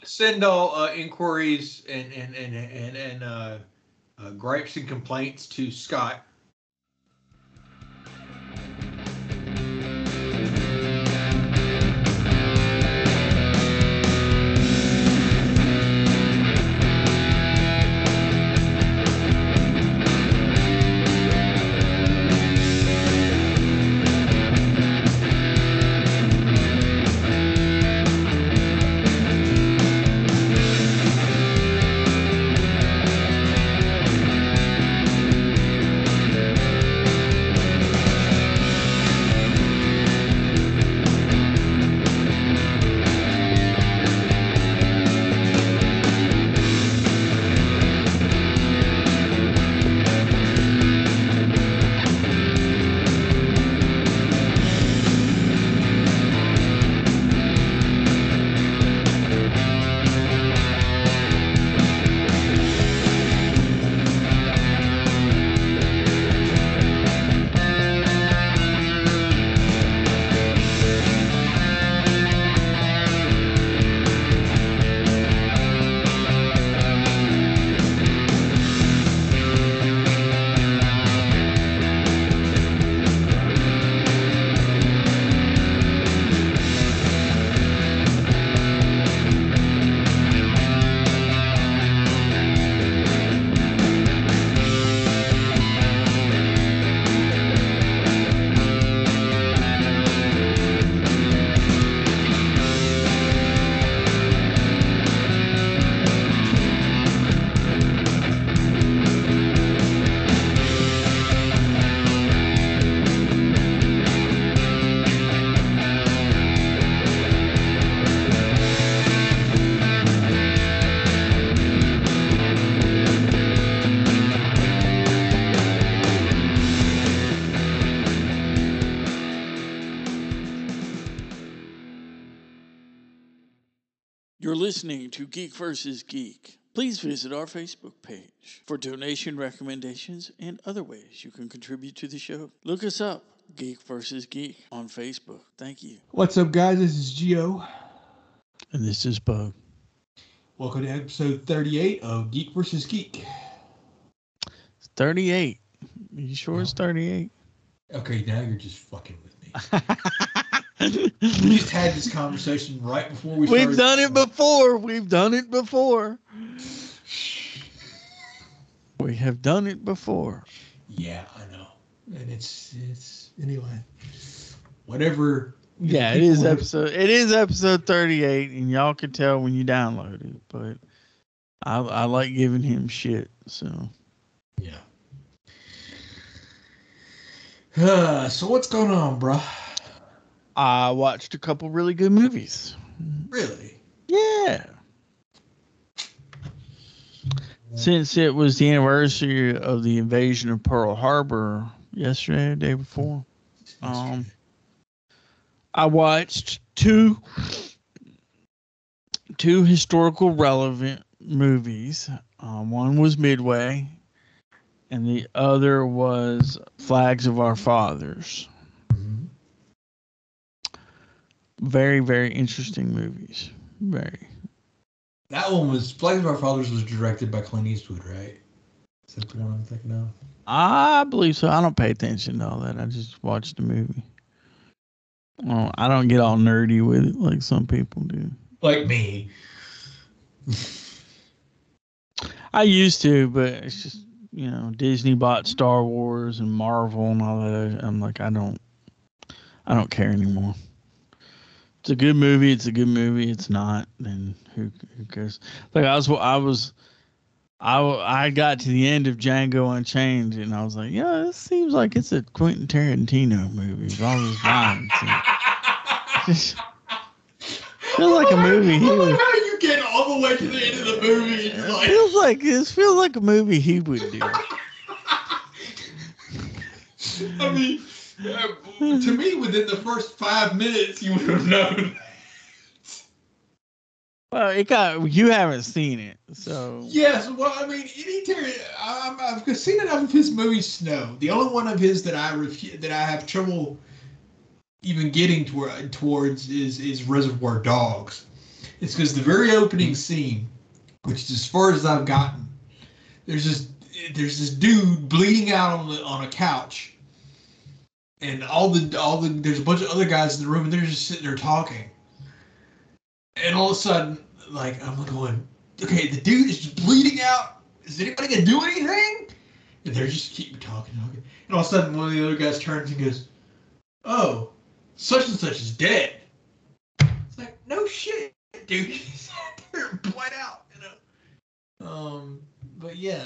Send all inquiries and gripes and complaints to Scott. You're listening to Geek vs. Geek. Please visit our Facebook page for donation recommendations and other ways you can contribute to the show. Look us up, Geek vs. Geek, on Facebook. Thank you. What's up, guys? This is Gio. And this is Bug. Welcome to episode 38 of Geek vs. Geek. It's 38. You sure it's 38? Okay, now you're just fucking with me. We just had this conversation right before we started. We've done it before. We've done it before. We have done it before. Yeah, I know. And it's anyway. Whatever. Yeah, it is episode 38, and y'all can tell when you download it, but I like giving him shit, so. Yeah. So what's going on, bro? I watched a couple really good movies. Really? Yeah. Since it was the anniversary of the invasion of Pearl Harbor yesterday, the day before, I watched two historical relevant movies. One was Midway, and the other was Flags of Our Fathers. Very, very interesting movies. Very. That one was Flags of Our Fathers was directed by Clint Eastwood, right? Is that the one I'm thinking of? I believe so. I don't pay attention to all that. I just watch the movie. I don't get all nerdy with it like some people do. Like me. I used to, but it's just, Disney bought Star Wars and Marvel and all that. I'm like, I don't care anymore. It's a good movie. It's a good movie. It's not, then who cares? Like I got to the end of Django Unchained, and I was like, yeah, this seems like it's a Quentin Tarantino movie. With all those lines. Just feels like a movie. I love how you get all the way to the end of the movie. It feels like a movie he would do. I mean. To me, within the first 5 minutes, you would have known. Well, you haven't seen it, so. Yes, well, I mean, I've seen enough of his movie Snow. The only one of his that I have trouble even getting towards is Reservoir Dogs, It's because the very opening scene, which is as far as I've gotten, there's this dude bleeding out on a couch, and there's a bunch of other guys in the room, and they're just sitting there talking, and all of a sudden, like, I'm going, okay, the dude is just bleeding out. Is anybody gonna do anything? And they're just keep talking, and all of a sudden, one of the other guys turns and goes, "Oh, such and such is dead." It's like, no shit, dude. He sat there and bled out, But yeah,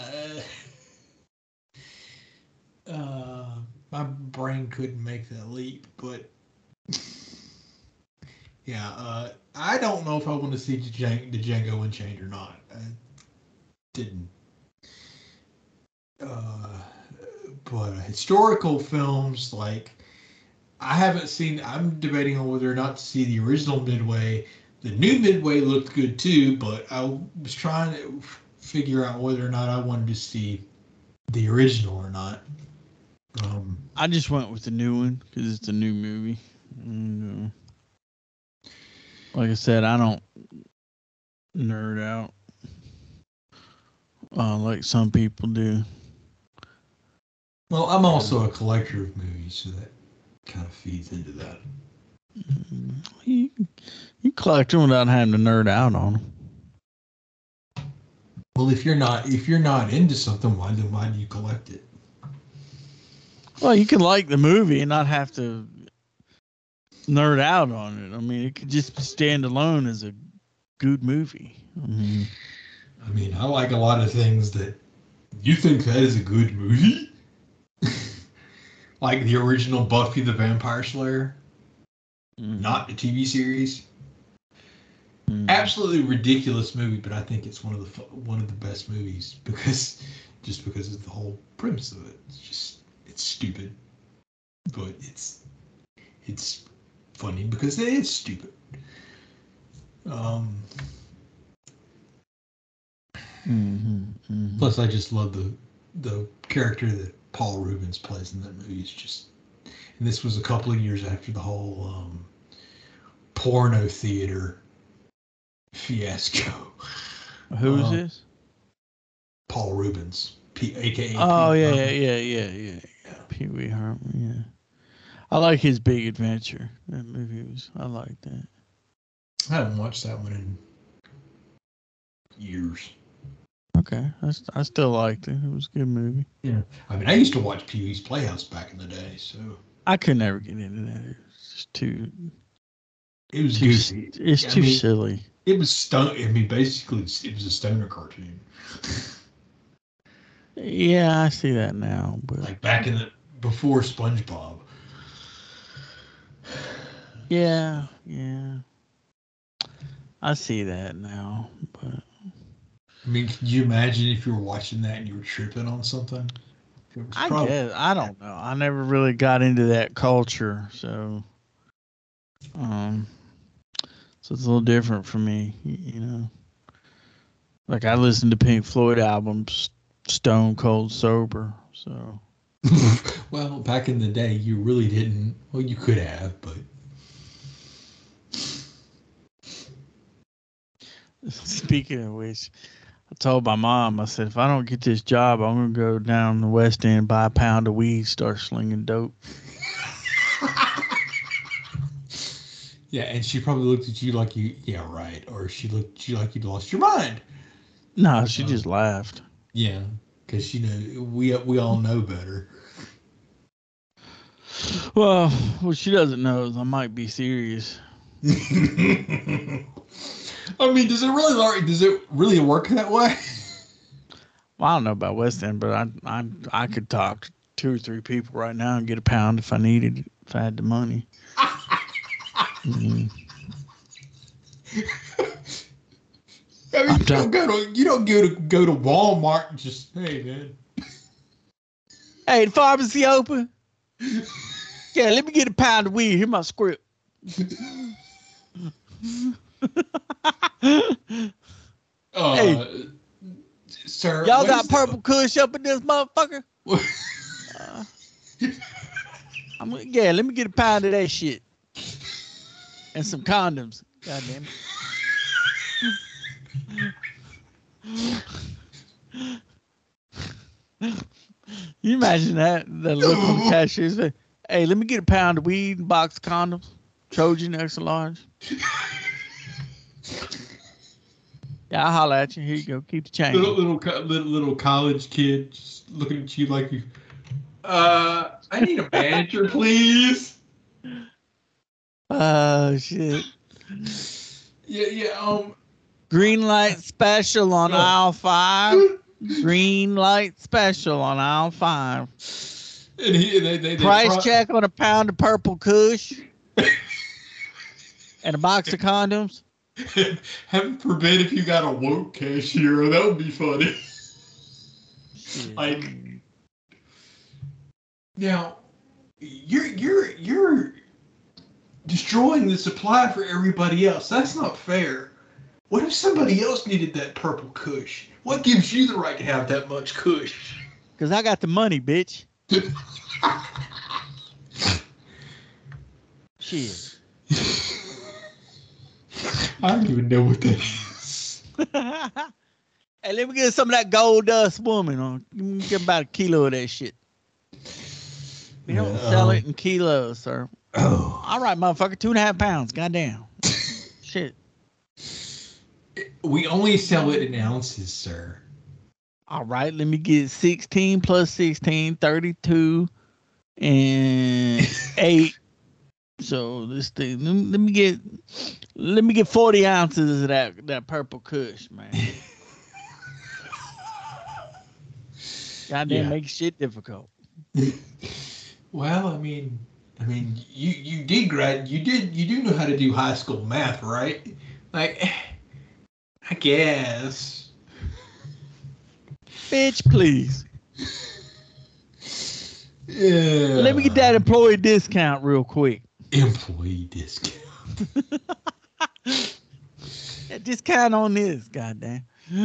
my brain couldn't make that leap, but yeah, I don't know if I want to see the Django Unchained or not. I didn't. But historical films, like, I haven't seen. I'm debating on whether or not to see the original Midway. The new Midway looked good too, but I was trying to figure out whether or not I wanted to see the original or not. I just went with the new one because it's a new movie. And, like I said, I don't nerd out like some people do. Well, I'm also a collector of movies, so that kind of feeds into that. You collect them without having to nerd out on them. Well, if you're not into something, why do you collect it? Well, you can like the movie and not have to nerd out on it. I mean, it could just stand alone as a good movie. I mean, I like a lot of things that you think that is a good movie. Like the original Buffy the Vampire Slayer, not the TV series. Absolutely ridiculous movie, but I think it's one of the best movies because of the whole premise of it. It's stupid, but it's funny because it is stupid. Plus, I just love the character that Paul Rubens plays in that movie. It's just, and this was a couple of years after the whole porno theater fiasco. Who is this? Paul Rubens, aka. Oh yeah. Pee Wee Herman. Yeah, I like his Big Adventure. That movie I like that. I haven't watched that one in years. Okay, I still liked it. It was a good movie. Yeah, I mean, I used to watch Pee Wee's Playhouse back in the day, so I could never get into that. It was just too. It was goofy. It's too silly. It was basically, it was a stoner cartoon. Yeah, I see that now, but like back before SpongeBob. Yeah. I see that now, but I mean, could you imagine if you were watching that and you were tripping on something? I guess I don't know. I never really got into that culture, so so it's a little different for me, you know. Like I listened to Pink Floyd albums stone cold sober, so. Well, back in the day, you really didn't. Well, you could have, but. Speaking of which, I told my mom, I said, if I don't get this job, I'm going to go down the West End, buy a pound of weed, start slinging dope. Yeah, and she probably looked at you like yeah, right. Or she looked at you like you'd lost your mind. No, she just laughed. Yeah, because, we all know better. Well, what she doesn't know is I might be serious. I mean, does it really work that way? Well, I don't know about West End, but I could talk to 2 or 3 people right now and get a pound if I needed it, if I had the money. I mean, you don't go to Walmart and just, hey man. Hey, the pharmacy open? Yeah, let me get a pound of weed. Here's my script. Hey, sir, y'all got purple kush up in this motherfucker? Let me get a pound of that shit. And some condoms. God damn it. you imagine that? The look on the cashier's face. Hey, let me get a pound of weed and box of condoms. Trojan extra large. Yeah, I'll holler at you. Here you go. Keep the change. Little college kid just looking at you like you. I need a manager, please. Oh shit. Yeah. Green light special on aisle 5. Green light special on aisle 5. And they price check on a pound of purple Kush and a box of condoms. Heaven forbid if you got a woke cashier, that would be funny. Shit. Like, now, you're destroying the supply for everybody else. That's not fair. What if somebody else needed that purple Kush? What gives you the right to have that much Kush? Because I got the money, bitch. Shit. I don't even know what that is. Hey, let me get some of that gold dust woman on. Let me get about a kilo of that shit. We don't sell it in kilos, sir. Oh. All right, motherfucker, 2.5 pounds. Goddamn. Shit. We only sell it in ounces, sir. All right, let me get 16 plus 16, 32, and 8. So this thing, let me get 40 ounces of that purple Kush, man. Goddamn, make shit difficult. Well, I mean, you do know how to do high school math, right? Like, I guess. Bitch, please. Yeah. Let me get that employee discount real quick. Employee discount. Yeah, discount on this, goddamn.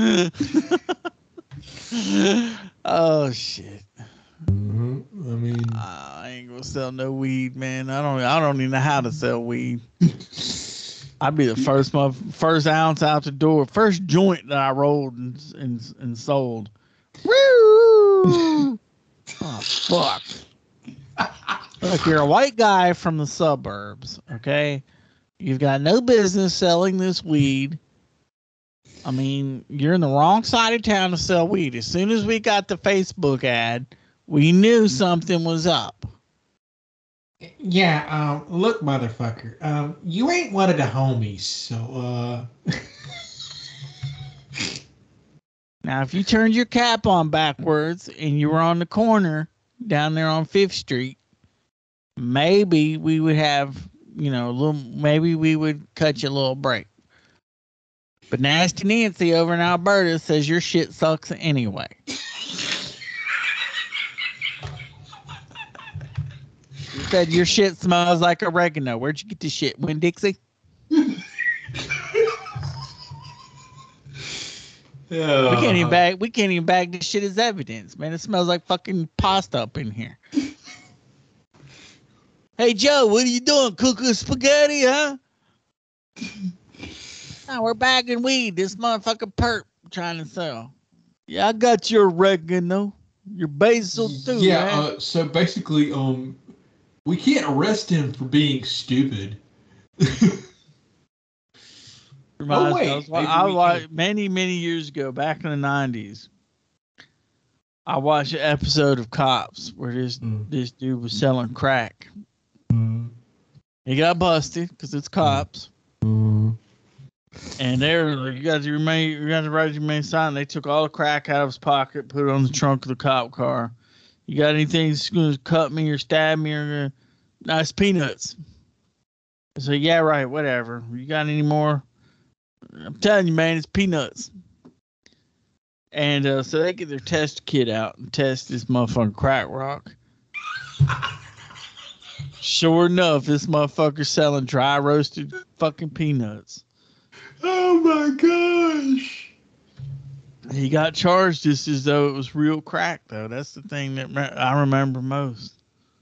Oh shit. Mm-hmm. I mean, I ain't gonna sell no weed, man. I don't even know how to sell weed. I'd be the first ounce out the door, first joint that I rolled and sold. Woo! Oh fuck! Look, you're a white guy from the suburbs, okay? You've got no business selling this weed. I mean, you're in the wrong side of town to sell weed. As soon as we got the Facebook ad, we knew something was up. yeah. Look, motherfucker. You ain't one of the homies, so Now, if you turned your cap on backwards and you were on the corner down there on 5th Street, maybe we would have, maybe we would cut you a little break. But Nasty Nancy over in Alberta says your shit sucks anyway. She said your shit smells like oregano. Where'd you get this shit? Winn-Dixie? yeah. We can't even bag this shit as evidence, man. It smells like fucking pasta up in here. Hey Joe, what are you doing? Cooking spaghetti, huh? No, we're bagging weed. This motherfucker perp trying to sell. Yeah, I got your oregano, your basil too. Yeah. Man. So basically, we can't arrest him for being stupid. Reminds wait, me, maybe I we watched many years ago, back in the 90s. I watched an episode of Cops where this dude was selling crack. He got busted because it's cops. And they're like, you got to write your main sign. They took all the crack out of his pocket, put it on the trunk of the cop car. You got anything that's going to cut me or stab me or nice peanuts? I said, yeah, right, whatever. You got any more? I'm telling you, man, it's peanuts. And so they get their test kit out and test this motherfucking crack rock. Sure enough, this motherfucker's selling dry roasted fucking peanuts. Oh my gosh. He got charged just as though it was real crack, though. That's the thing that I remember most.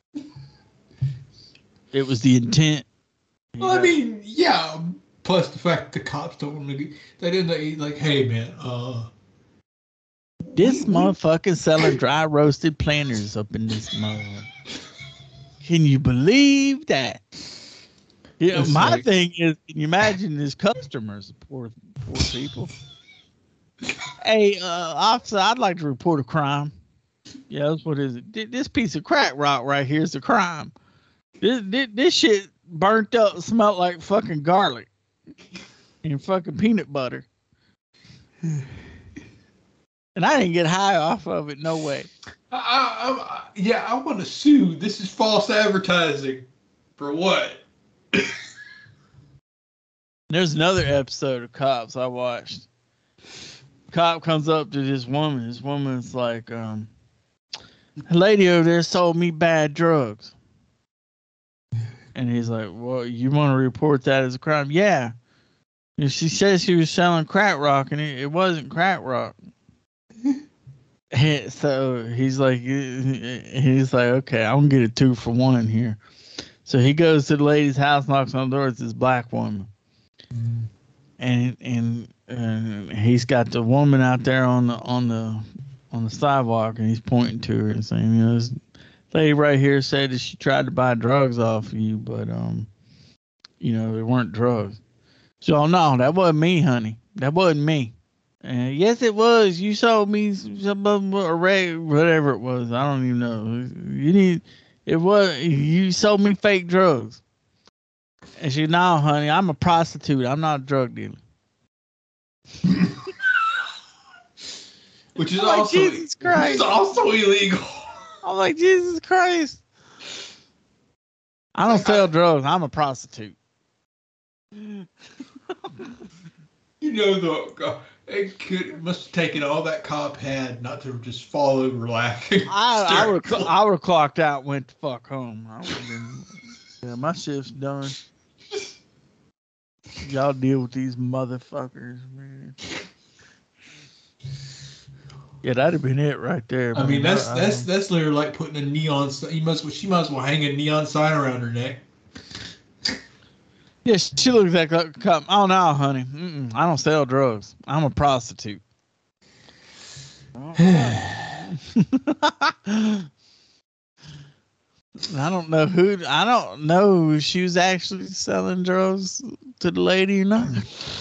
It was the intent. Well, I mean, yeah. Plus the fact the cops don't want to. They didn't like, hey man, This motherfucker selling dry roasted planters up in this mud. Can you believe that? You know, my thing is, can you imagine his customers, poor people? Hey, officer, I'd like to report a crime. Yes, what is it? This piece of crack rock right here is a crime. This shit burnt up, smelled like fucking garlic and fucking peanut butter. And I didn't get high off of it, no way. I want to sue. This is false advertising. For what? There's another episode of Cops I watched. Cop comes up to this woman. This woman's like, a lady over there sold me bad drugs. And he's like, well, you want to report that as a crime? Yeah. And she says she was selling crack rock, and it wasn't crack rock. So he's like, okay, I'm going to get a 2-for-1 here. So he goes to the lady's house, knocks on the door. It's this black woman. And he's got the woman out there on the sidewalk, and he's pointing to her and saying, you know, this lady right here said that she tried to buy drugs off of you, but you know, they weren't drugs. So no, that wasn't me, honey. That wasn't me. Yes, it was. You sold me some whatever it was. I don't even know. You sold me fake drugs. And she, no, honey, I'm a prostitute. I'm not a drug dealer. Which is like, Jesus Christ. Which is also illegal. I'm like, Jesus Christ. I don't sell drugs. I'm a prostitute. You know, it must have taken all that cop had not to just fall over laughing. I would have clocked out and went the fuck home. Yeah, my shift's done. Y'all deal with these motherfuckers, man. Yeah, that'd have been it right there. I mean, that's literally like putting a neon. She might as well hang a neon sign around her neck. Yeah, she looks like a cop. Oh no, honey, I don't sell drugs. I'm a prostitute. I don't know if she was actually selling drugs to the lady or not.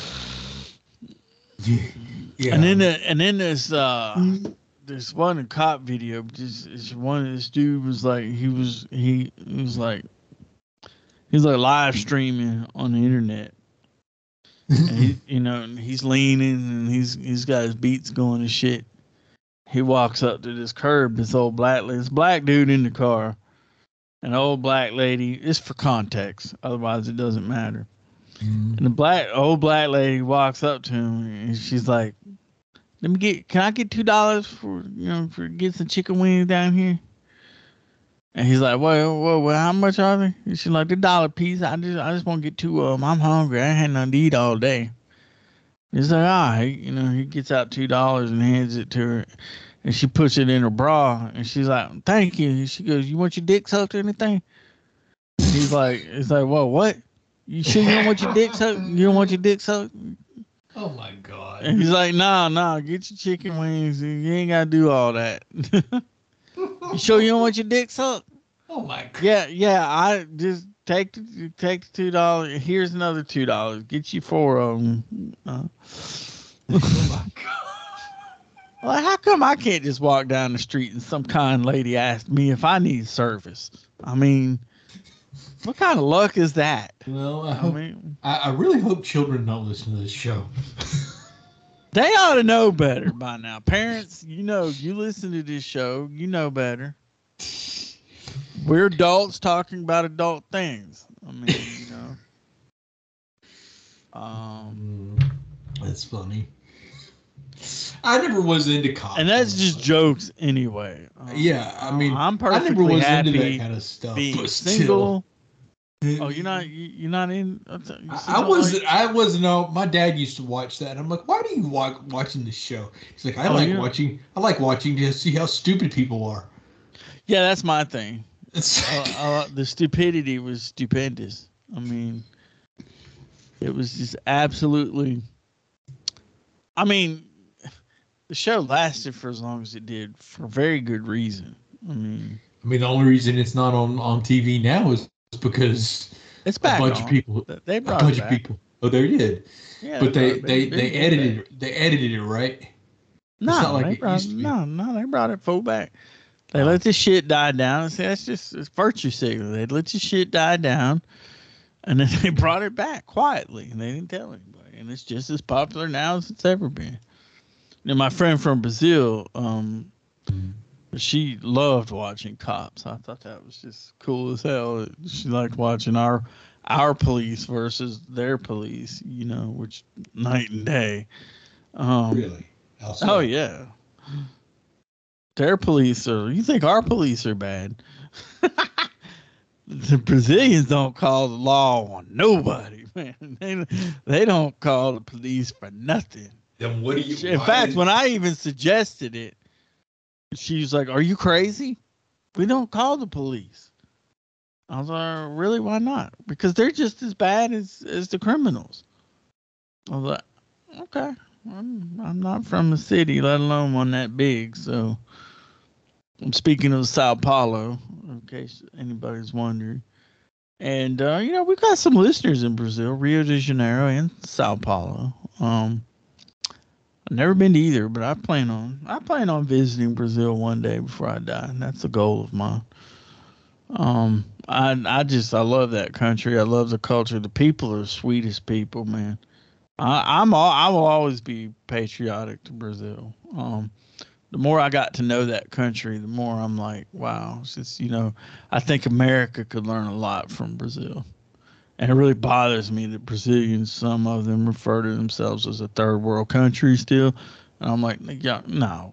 Yeah. And then there's one cop video. This dude was like he was like live streaming on the internet. And he's leaning and he's got his beats going and shit. He walks up to this curb. This black dude in the car. An old black lady. It's for context. Otherwise, it doesn't matter. And the old black lady walks up to him and she's like, can I get $2 for get some chicken wings down here? And he's like, well, how much are they? And she's like, $1 piece. I just want to get 2 of them. I'm hungry. I ain't had nothing to eat all day. He's like, all right. He gets out $2 and hands it to her. And she puts it in her bra. And she's like, thank you. And she goes, you want your dick sucked or anything? And he's like, well, what? You sure you don't want your dick sucked? You don't want your dick sucked? Oh my God. And he's like, nah, get your chicken wings. You ain't got to do all that. You sure you don't want your dick sucked? Oh my God. Yeah, I just take the $2. Here's another $2. Get you 4 of them. Oh my God. Well, how come I can't just walk down the street and some kind lady asked me if I need service? I mean, what kind of luck is that? Well, I really hope children don't listen to this show. They ought to know better by now. Parents, you listen to this show, you know better. We're adults talking about adult things. I mean, That's funny. I never was into cops. And that's just jokes anyway. Yeah, I mean, I'm perfectly I never was happy into that kind of stuff. being But single. still. Oh, you're not in. I wasn't. My dad used to watch that. And I'm like, why do you watching this show? He's like, I like watching to see how stupid people are. Yeah, that's my thing. The stupidity was stupendous. I mean, it was just absolutely. I mean, the show lasted for as long as it did for very good reason. I mean, the only reason it's not on TV now is because it's a back bunch of on. people, They a brought it bunch of back. people. Oh, they did. Yeah, But brought they it back. they It's they been good edited back. it. They edited it, right? It's not No, like they it brought used to be. no, they brought it full back. They Oh. let this shit die down and say that's just it's virtue signaling. They let your shit die down, and then they brought it back quietly, and they didn't tell anybody. And it's just as popular now as it's ever been. You know, my friend from Brazil, she loved watching Cops. I thought that was just cool as hell. She liked watching our police versus their police. You know, which night and day. Really? How so? Oh yeah. Their police are. You think our police are bad? The Brazilians don't call the law on nobody, man. They don't call the police for nothing. Then what do you? In fact, when I even suggested it, she was like, "Are you crazy? We don't call the police." I was like, "Really? Why not? Because they're just as bad as the criminals." I was like, "Okay, I'm not from the city, let alone one that big, so." I'm speaking of Sao Paulo, in case anybody's wondering. And, you know, we've got some listeners in Brazil, Rio de Janeiro and Sao Paulo. I've never been to either, but I plan on visiting Brazil one day before I die. And that's a goal of mine. I love that country. I love the culture. The people are the sweetest people, man. I will always be patriotic to Brazil. The more I got to know that country, the more I'm like, wow, it's just, you know, I think America could learn a lot from Brazil. And it really bothers me that Brazilians, some of them refer to themselves as a third world country still. And I'm like, yeah, no.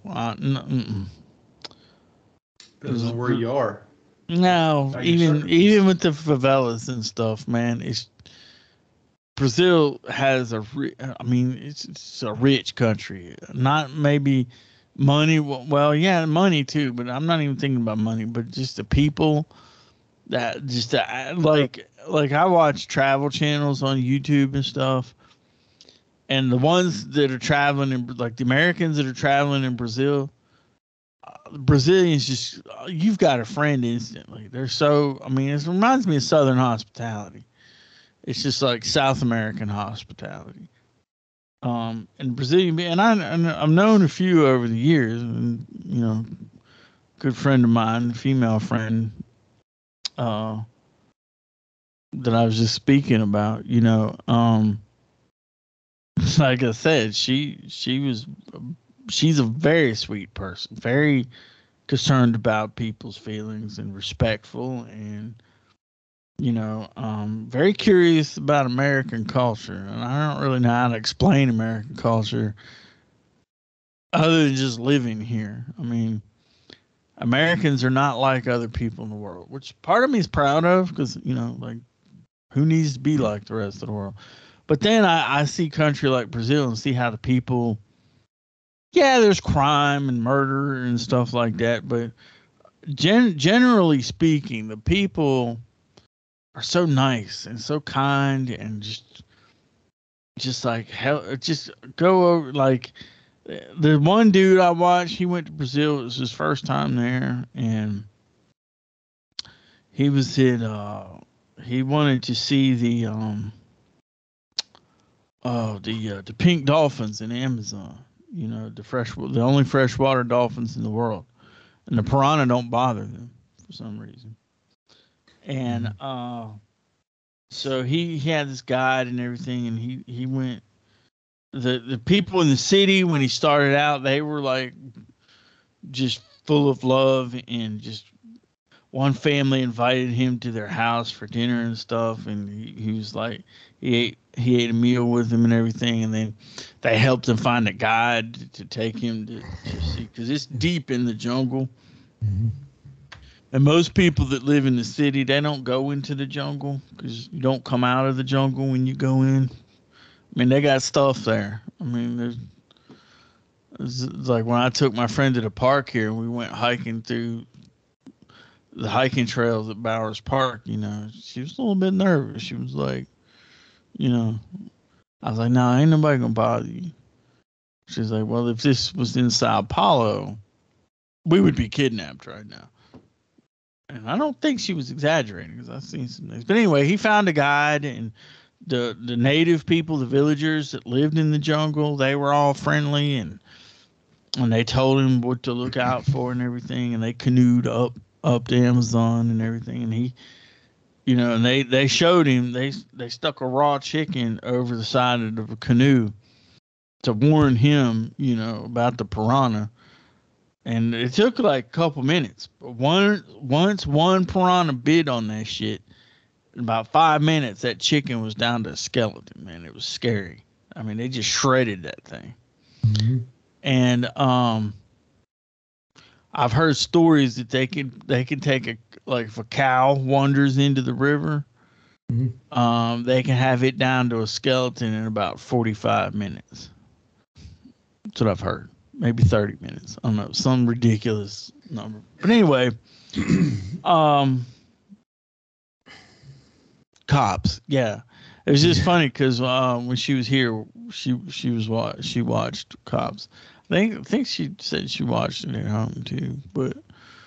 Depends on where you are. No, How your circumstances. even with the favelas and stuff, man, Brazil has it's a rich country. Not maybe money, well, yeah, money too, but I'm not even thinking about money, but just the people that just like I watch travel channels on YouTube and stuff, and the ones that are traveling in like the Americans that are traveling in Brazil, Brazilians just you've got a friend instantly. They're so it reminds me of Southern hospitality. It's just like South American hospitality. And Brazilian, and I've known a few over the years, and you know, good friend of mine, female friend, uh, that I was just speaking about. You know, like I said, she's a very sweet person, very concerned about people's feelings and respectful, and you know, very curious about American culture. And I don't really know how to explain American culture other than just living here. I mean, Americans are not like other people in the world, which part of me is proud of because, you know, like who needs to be like the rest of the world? But then I see country like Brazil and see how the people, yeah, there's crime and murder and stuff like that. But generally speaking, the people are so nice and so kind and just like hell, just go over like the one dude I watched. He went to Brazil. It was his first time there, and he was in. He wanted to see the pink dolphins in Amazon. You know, the only freshwater dolphins in the world, and the piranha don't bother them for some reason. And so he had this guide and everything, and he went. The people in the city when he started out, they were like just full of love, and just one family invited him to their house for dinner and stuff, and he was like he ate a meal with them and everything, and then they helped him find a guide to take him to see, because it's deep in the jungle. And most people that live in the city, they don't go into the jungle because you don't come out of the jungle when you go in. I mean, they got stuff there. I mean, it's like when I took my friend to the park here, we went hiking through the hiking trails at Bowers Park. You know, she was a little bit nervous. She was like, you know, I was like, "No, ain't nobody gonna bother you." She's like, well, if this was in Sao Paulo, we would be kidnapped right now. And I don't think she was exaggerating because I've seen some things. But anyway, he found a guide, and the native people, the villagers that lived in the jungle, they were all friendly, and they told him what to look out for and everything. And they canoed up the Amazon and everything. And he, and they showed him, they stuck a raw chicken over the side of the canoe to warn him, about the piranha. And it took like a couple minutes. But once one piranha bit on that shit, in about 5 minutes, that chicken was down to a skeleton, man. It was scary. I mean, they just shredded that thing. Mm-hmm. And I've heard stories that they can take if a cow wanders into the river, they can have it down to a skeleton in about 45 minutes. That's what I've heard. Maybe 30 minutes. I don't know. Some ridiculous number. But anyway, cops. Yeah. It was just funny because when she was here, she watched Cops. I think she said she watched it at home too. But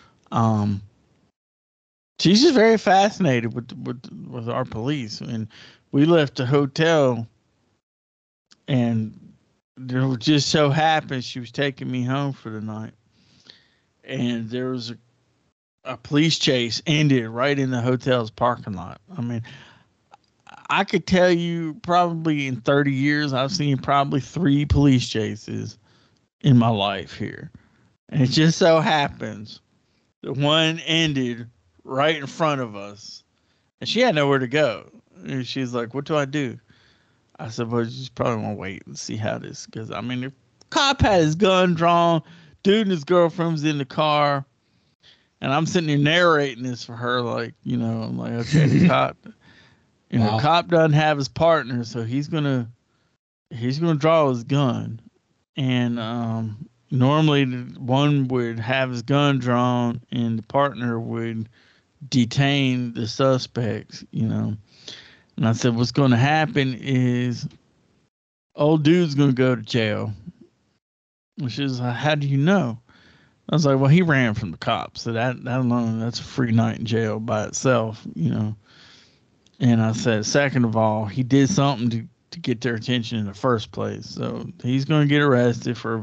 she's just very fascinated with our police. And we left the hotel, and it just so happened she was taking me home for the night, and there was a police chase ended right in the hotel's parking lot. I mean, I could tell you probably in 30 years, I've seen probably 3 police chases in my life here. And it just so happens that one ended right in front of us, and she had nowhere to go. And she's like, what do I do? I said, well, you just probably want to wait and see how this goes. I mean, the cop had his gun drawn, dude and his girlfriend was in the car, and I'm sitting there narrating this for her, like, I'm like, okay, the cop, wow. Cop doesn't have his partner, so he's gonna draw his gun, and normally one would have his gun drawn, and the partner would detain the suspects, And I said, what's going to happen is old dude's going to go to jail. And she was like, how do you know? I was like, well, he ran from the cops. So that alone, that's a free night in jail by itself, And I said, second of all, he did something to get their attention in the first place. So he's going to get arrested for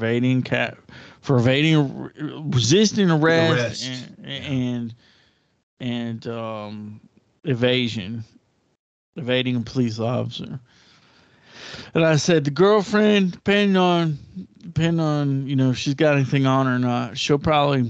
resisting arrest. and evasion. Evading a police officer. And I said, the girlfriend, depending on, if she's got anything on her or not, she'll probably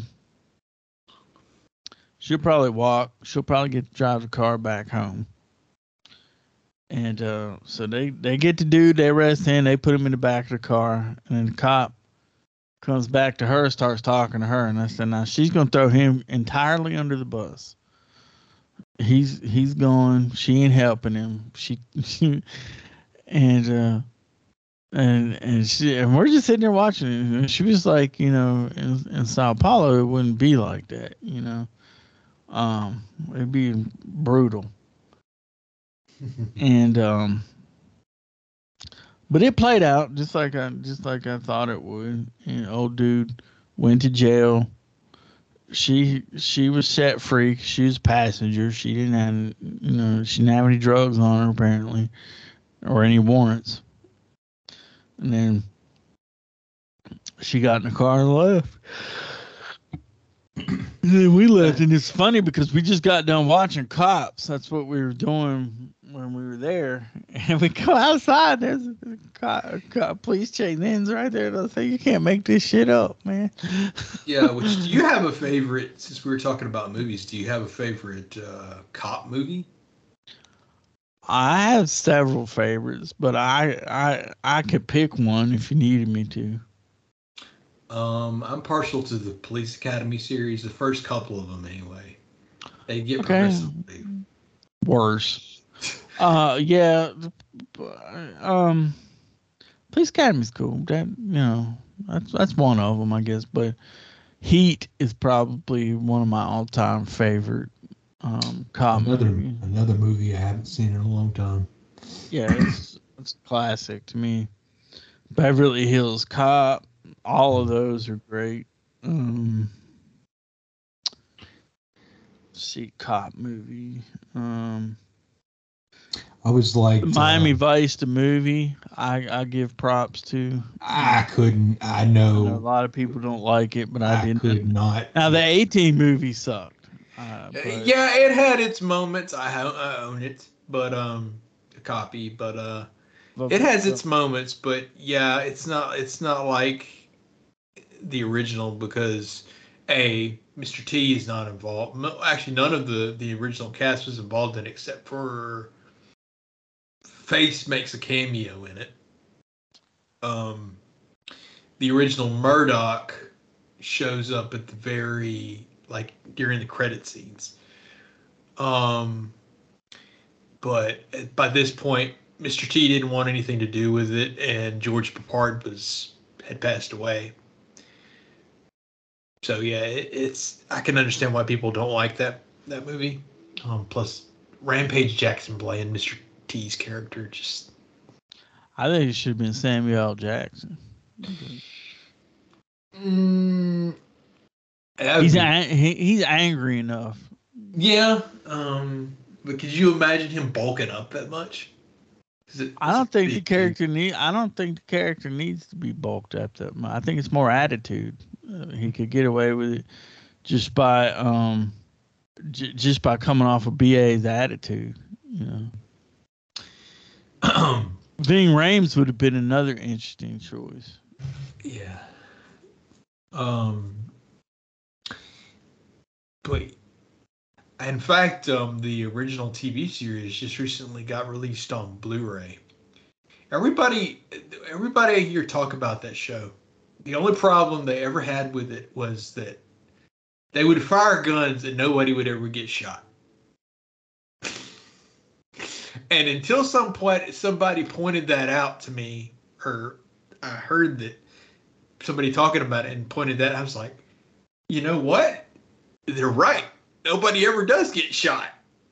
walk. She'll probably drive the car back home. And so they get the dude, they arrest him, they put him in the back of the car, and then the cop comes back to her, starts talking to her, and I said, now she's going to throw him entirely under the bus. He's going. She ain't helping him. And we're just sitting there watching it. And she was like, in Sao Paulo it wouldn't be like that. It'd be brutal. And but it played out just like I thought it would. Old dude went to jail. She was set free. She was a passenger. She didn't have, she didn't have any drugs on her apparently, or any warrants. And then she got in the car and left. And then we left, and it's funny because we just got done watching Cops. That's what we were doing when we were there, and we go outside. There's a police chase ends right there. And I say, you can't make this shit up, man. Yeah. Do you have a favorite? Since we were talking about movies, do you have a favorite cop movie? I have several favorites, but I could pick one if you needed me to. I'm partial to the Police Academy series. The first couple of them, anyway. They get progressively worse. Yeah. Police Academy's cool. That's one of them, I guess. But Heat is probably one of my all-time favorite cop movie. Another movie I haven't seen in a long time. Yeah, it's a classic to me. Beverly Hills Cop. All of those are great. See, cop movie. I was like, Miami Vice, the movie. I give props to. I couldn't. I I know a know. lot of people don't like it, but I I didn't. could not. Now the 18 movie sucked. But Yeah, it had its moments. I own it, but a copy, but it has its moments. But yeah, it's not like the original because Mr. T is not involved. Actually, none of the original cast was involved in it except for Face makes a cameo in it. Um, the original Murdoch shows up at the very during the credit scenes. But by this point, Mr. T didn't want anything to do with it, and George Peppard had passed away. So yeah, it's I can understand why people don't like that movie. Plus, Rampage Jackson playing Mr. T's character just. I think it should have been Samuel L. Jackson. He's angry enough. Yeah. But could you imagine him bulking up that much? I don't think the character needs to be bulked up that much. I think it's more attitude. He could get away with it just by coming off of BA's attitude. You know. Ving Rhames would have been another interesting choice. Yeah. But in fact, the original TV series just recently got released on Blu-ray. Everybody I hear talk about that show. The only problem they ever had with it was that they would fire guns and nobody would ever get shot. And until some point somebody pointed that out to me, or I heard that somebody talking about it and pointed that, I was like, you know what? They're right. Nobody ever does get shot.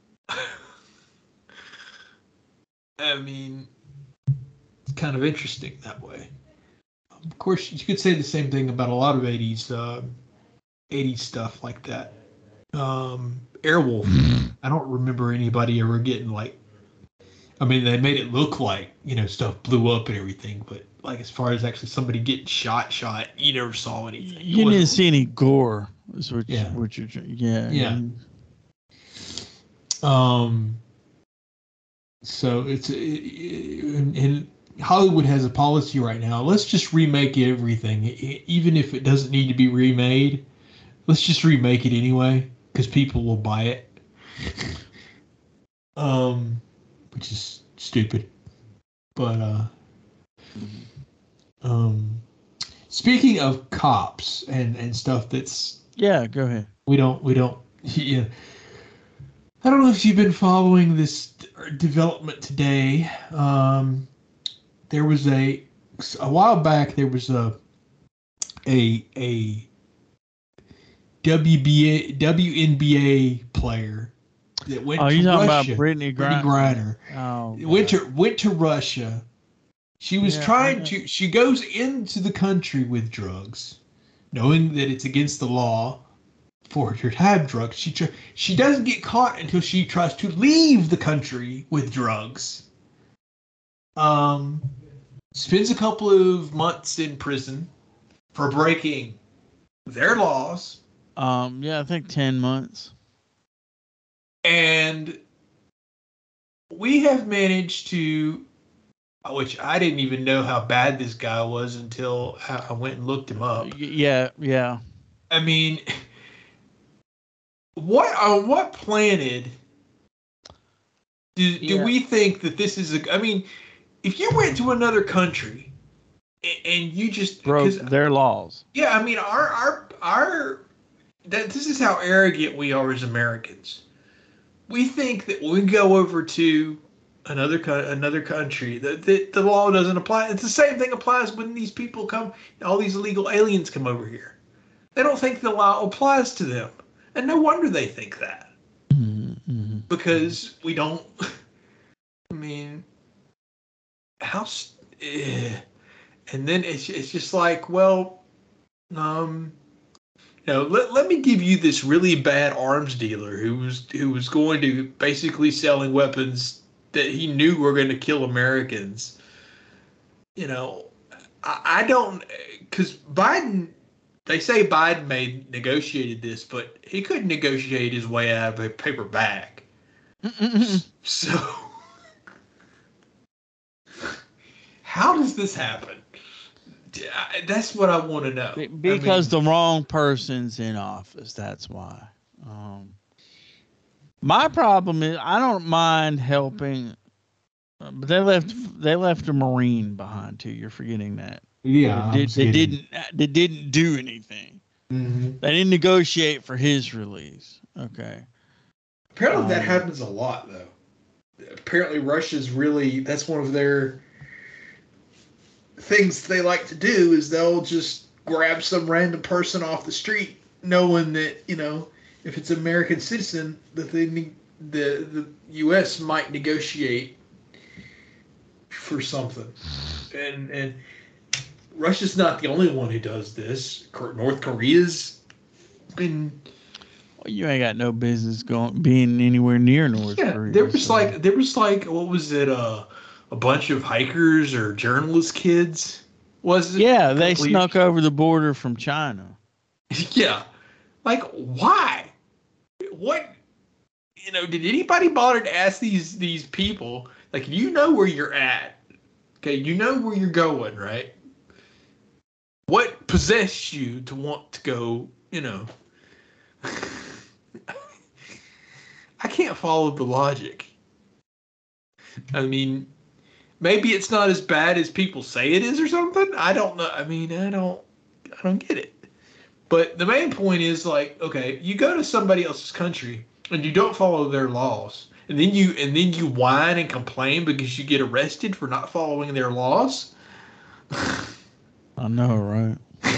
I mean, it's kind of interesting that way. Of course, you could say the same thing about a lot of 80s stuff like that. Airwolf. I don't remember anybody ever getting they made it look like, stuff blew up and everything, but as far as actually somebody getting shot, you never saw anything. You didn't see any gore. Is what yeah. Yeah. So it's and Hollywood has a policy right now. Let's just remake everything, even if it doesn't need to be remade. Let's just remake it anyway because people will buy it. Which is stupid. But speaking of cops and stuff that's go ahead. We don't yeah. I don't know if you've been following this development today. There was a while back there was a WNBA player that went to Russia. You talking about Brittany Griner. Oh, went to Russia. She was she goes into the country with drugs, knowing that it's against the law for her to have drugs. She doesn't get caught until she tries to leave the country with drugs. Spends a couple of months in prison for breaking their laws. I think 10 months. And we have managed to, which I didn't even know how bad this guy was until I went and looked him up. Yeah. I mean, what planet do we think that this is I mean, if you went to another country and you just broke their laws. Yeah, I mean, this is how arrogant we are as Americans. We think that when we go over to another country, that the law doesn't apply. It's the same thing applies when these people come, all these illegal aliens come over here. They don't think the law applies to them. And no wonder they think that. Mm-hmm. Because we don't, I mean, and then it's just like, well, let me give you this really bad arms dealer who was going to basically selling weapons that he knew were going to kill Americans. I don't, because Biden. They say Biden may negotiated this, but he couldn't negotiate his way out of a paper bag. So, how does this happen? That's what I want to know. Because the wrong person's in office. That's why. My problem is I don't mind helping, but they left a Marine behind too. You're forgetting that. Yeah, they didn't do anything. Mm-hmm. They didn't negotiate for his release. Okay. Apparently that happens a lot, though. Apparently Russia's that's one of their things they like to do is they'll just grab some random person off the street, knowing that if it's an American citizen, that the U.S. might negotiate for something, and Russia's not the only one who does this. North Korea's been. Well, you ain't got no business being anywhere near North Korea. There was like what was it? A bunch of hikers or journalist kids. Was it? Yeah, they snuck over the border from China. Yeah, like why? What? Did anybody bother to ask these people? Like, you know where you're at. Okay, you know where you're going, right? What possessed you to want to go, I can't follow the logic. I mean, maybe it's not as bad as people say it is or something. I don't know. I mean, I don't get it. But the main point is like, okay, you go to somebody else's country and you don't follow their laws. And then you whine and complain because you get arrested for not following their laws. I know, right?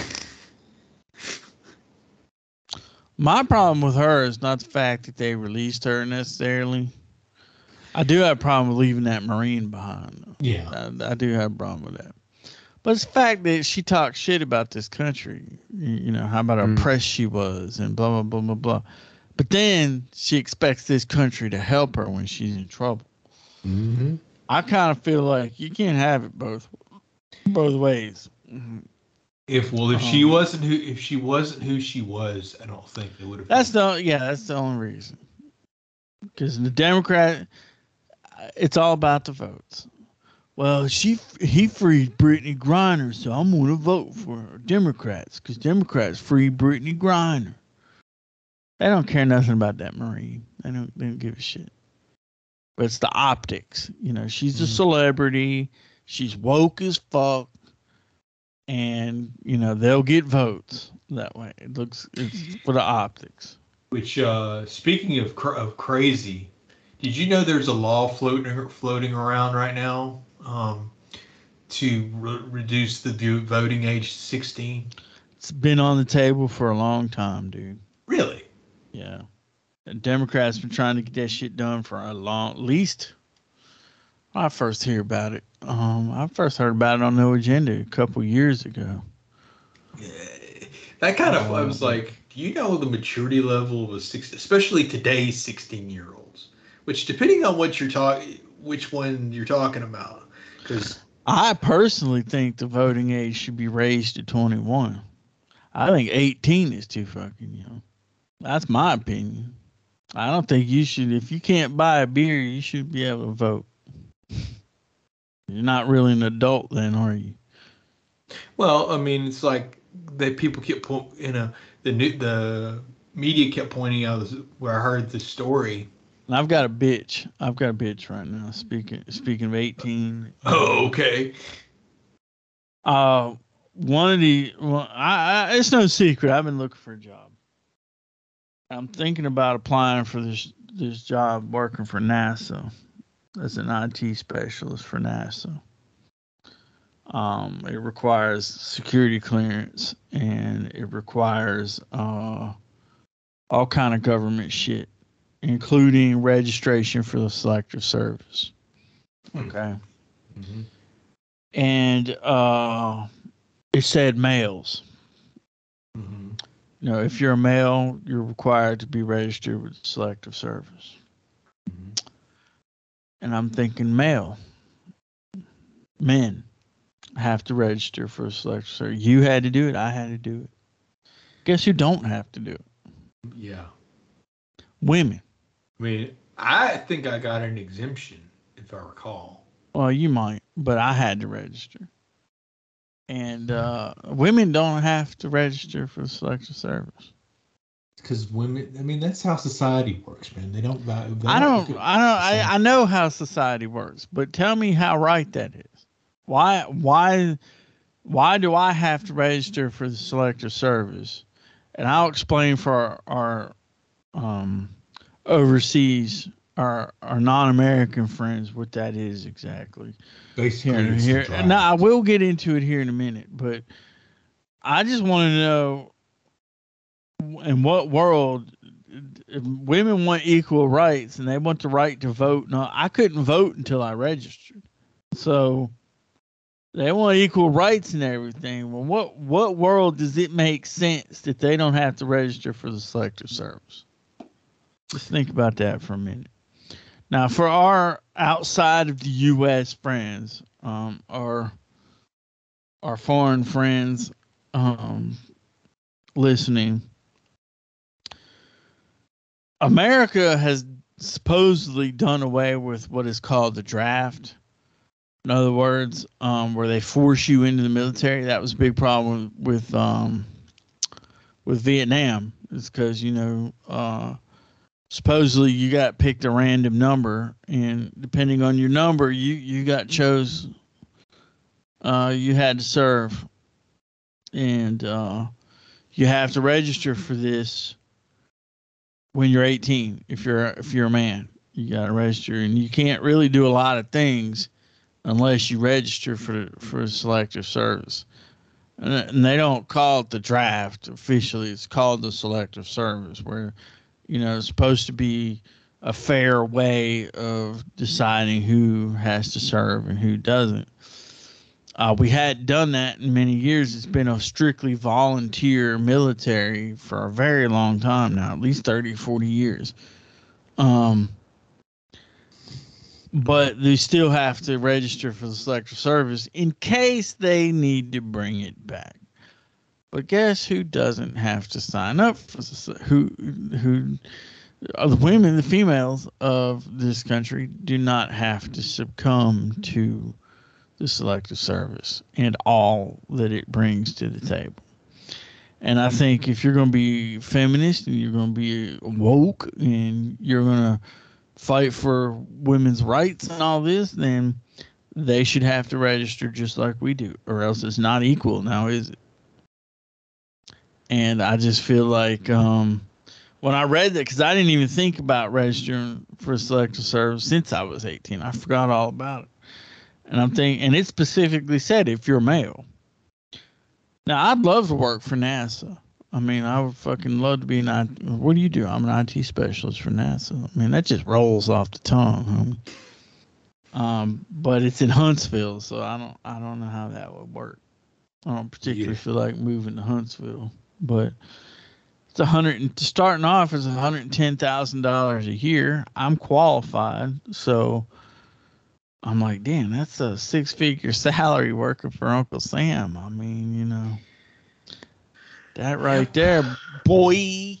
My problem with her is not the fact that they released her necessarily. I do have a problem with leaving that Marine behind, though. Yeah. I do have a problem with that. But it's the fact that she talks shit about this country. How about how oppressed she was and blah, blah, blah, blah, blah. But then she expects this country to help her when she's in trouble. Mm-hmm. I kind of feel like you can't have it both ways. If she wasn't who she was, I don't think it would have. That's the only reason. Because the Democrat, it's all about the votes. Well, he freed Brittany Griner, so I'm going to vote for Democrats because Democrats freed Brittany Griner. They don't care nothing about that Marine. They don't give a shit. But it's the optics. She's a celebrity. She's woke as fuck. And, they'll get votes that way. It's for the optics. Which, speaking of crazy, did you know there's a law floating around right now to reduce the voting age to 16? It's been on the table for a long time, dude. Really? Yeah. And Democrats been trying to get that shit done for at least I first hear about it. I first heard about it on No Agenda a couple years ago. Yeah, that kind of I was like, do you know the maturity level of especially today's 16-year-olds? Which, depending on which one you're talking about, because I personally think the voting age should be raised to 21. I think 18 is too fucking young. That's my opinion. I don't think you should. If you can't buy a beer, you should be able to vote. You're not really an adult then, are you? Well, I mean, it's like people kept, the media kept pointing out where I heard the story. And I've got a bitch right now. Speaking of 18. Oh, okay. It's no secret. I've been looking for a job. I'm thinking about applying for this job working for NASA as an IT specialist for NASA. It requires security clearance and it requires all kind of government shit, including registration for the Selective Service. Okay. Mm-hmm. and it said males. Mm-hmm. You know, if you're a male, you're required to be registered with the Selective Service. Mm-hmm. And I'm thinking male. Men have to register for a Selective Service. You had to do it. I had to do it. Guess who don't have to do it? Yeah. Women. I mean, I think I got an exemption, if I recall. Well, you might, but I had to register. And women don't have to register for the Selective Service. Because women, I mean, that's how society works, man. They don't value. I know how society works, but tell me how right that is. Why do I have to register for the Selective Service? And I'll explain for our overseas, our non-American friends what that is exactly. Basically, here. Now I will get into it here in a minute, but I just want to know, in what world, if women want equal rights and they want the right to vote. No, I couldn't vote until I registered. So they want equal rights and everything. Well, what world does it make sense that they don't have to register for the Selective Service? Just think about that for a minute. Now, for our outside of the U.S. friends, our foreign friends listening, America has supposedly done away with what is called the draft. In other words, where they force you into the military. That was a big problem with Vietnam. It's because, supposedly you got picked a random number, and depending on your number, you got chose. You had to serve, and you have to register for this when you're 18. If you're a man, you got to register, and you can't really do a lot of things unless you register for a Selective Service. And they don't call it the draft officially. It's called the Selective Service, where, it's supposed to be a fair way of deciding who has to serve and who doesn't. We hadn't done that in many years. It's been a strictly volunteer military for a very long time now, at least 30, 40 years. But they still have to register for the Selective Service in case they need to bring it back. But guess who doesn't have to sign up for who are the women, the females of this country do not have to succumb to the Selective Service and all that it brings to the table. And I think if you're going to be feminist and you're going to be woke and you're going to fight for women's rights and all this, then they should have to register just like we do, or else it's not equal now, is it? And I just feel like when I read that, because I didn't even think about registering for Selective Service since I was 18. I forgot all about it. And I'm thinking, and it specifically said if you're male. Now, I'd love to work for NASA. I mean, I would fucking love to be an IT. What do you do? I'm an IT specialist for NASA. I mean, that just rolls off the tongue, homie. But it's in Huntsville, so I don't know how that would work. I don't particularly feel like moving to Huntsville, but it's starting off as $110,000 a year. I'm qualified, so I'm like, damn, that's a 6-figure salary working for Uncle Sam. I mean, that right there, boy.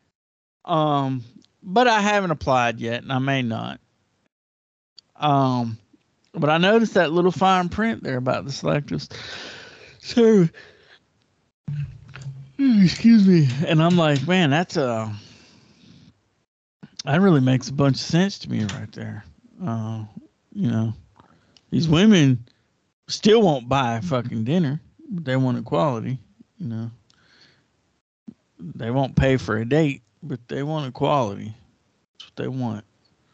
But I haven't applied yet, and I may not. But I noticed that little fine print there about the Selectives. So, excuse me. And I'm like, man, that really makes a bunch of sense to me right there. These women still won't buy fucking dinner, but they want equality. They won't pay for a date, but they want equality. That's what they want.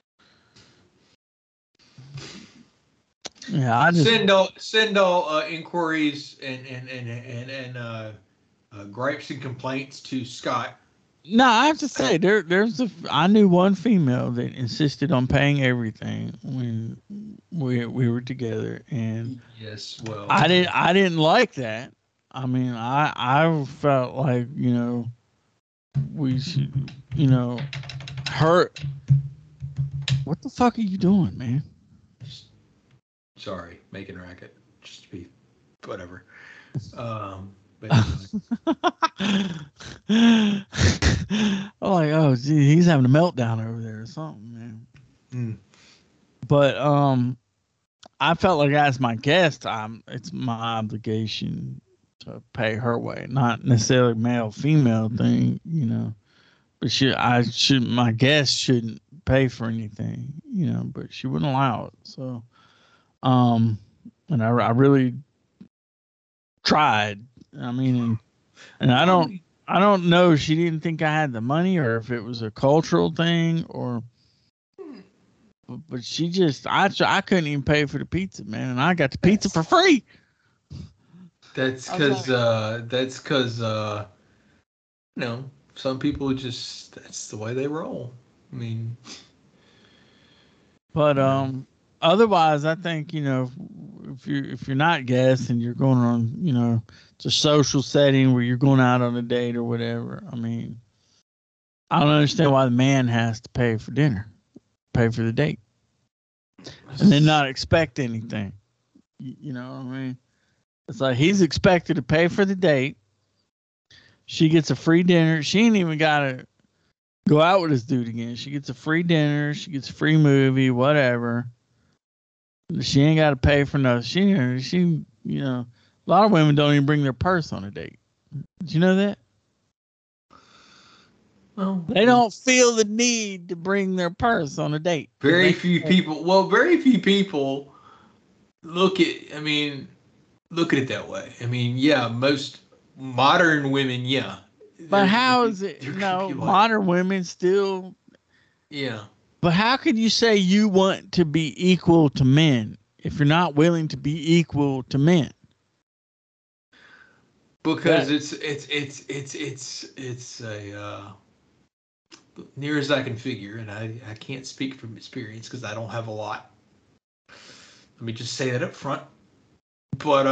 Yeah, I just send all inquiries and gripes and complaints to Scott No, I have to say I knew one female that insisted on paying everything when we were together, and Yes, well, I didn't like that. I mean, I felt like we should her. What the fuck are you doing, man? sorry, making racket, just to be whatever. But anyway, I'm like, oh, gee, he's having a meltdown over there or something, man. Hmm. But I felt like as my guest, it's my obligation to pay her way, not necessarily male female thing. But my guest shouldn't pay for anything. But she wouldn't allow it. So, um, and I really tried. I mean, and I don't know if she didn't think I had the money or if it was a cultural thing or. But she just, I couldn't even pay for the pizza, man, and I got the pizza for free. That's because some people just that's the way they roll. I mean, But Yeah. otherwise, I think if you're not guest and you're going on, it's a social setting where you're going out on a date or whatever. I mean, I don't understand why the man has to pay for dinner, pay for the date, and then not expect anything. You know what I mean? It's like he's expected to pay for the date. She gets a free dinner. She ain't even got to go out with this dude again. She gets a free dinner. She gets a free movie, whatever. She ain't got to pay for nothing. A lot of women don't even bring their purse on a date. Did you know that? Well, They don't feel the need to bring their purse on a date. very few people. Well, very few people look at. I mean, look at it that way. I mean, yeah, most modern women, yeah. But how is it? They're No, like, modern women still. yeah, But how could you say you want to be equal to men if you're not willing to be equal to men? because it's a near as I can figure, and I can't speak from experience because I don't have a lot. Let me just say that up front. But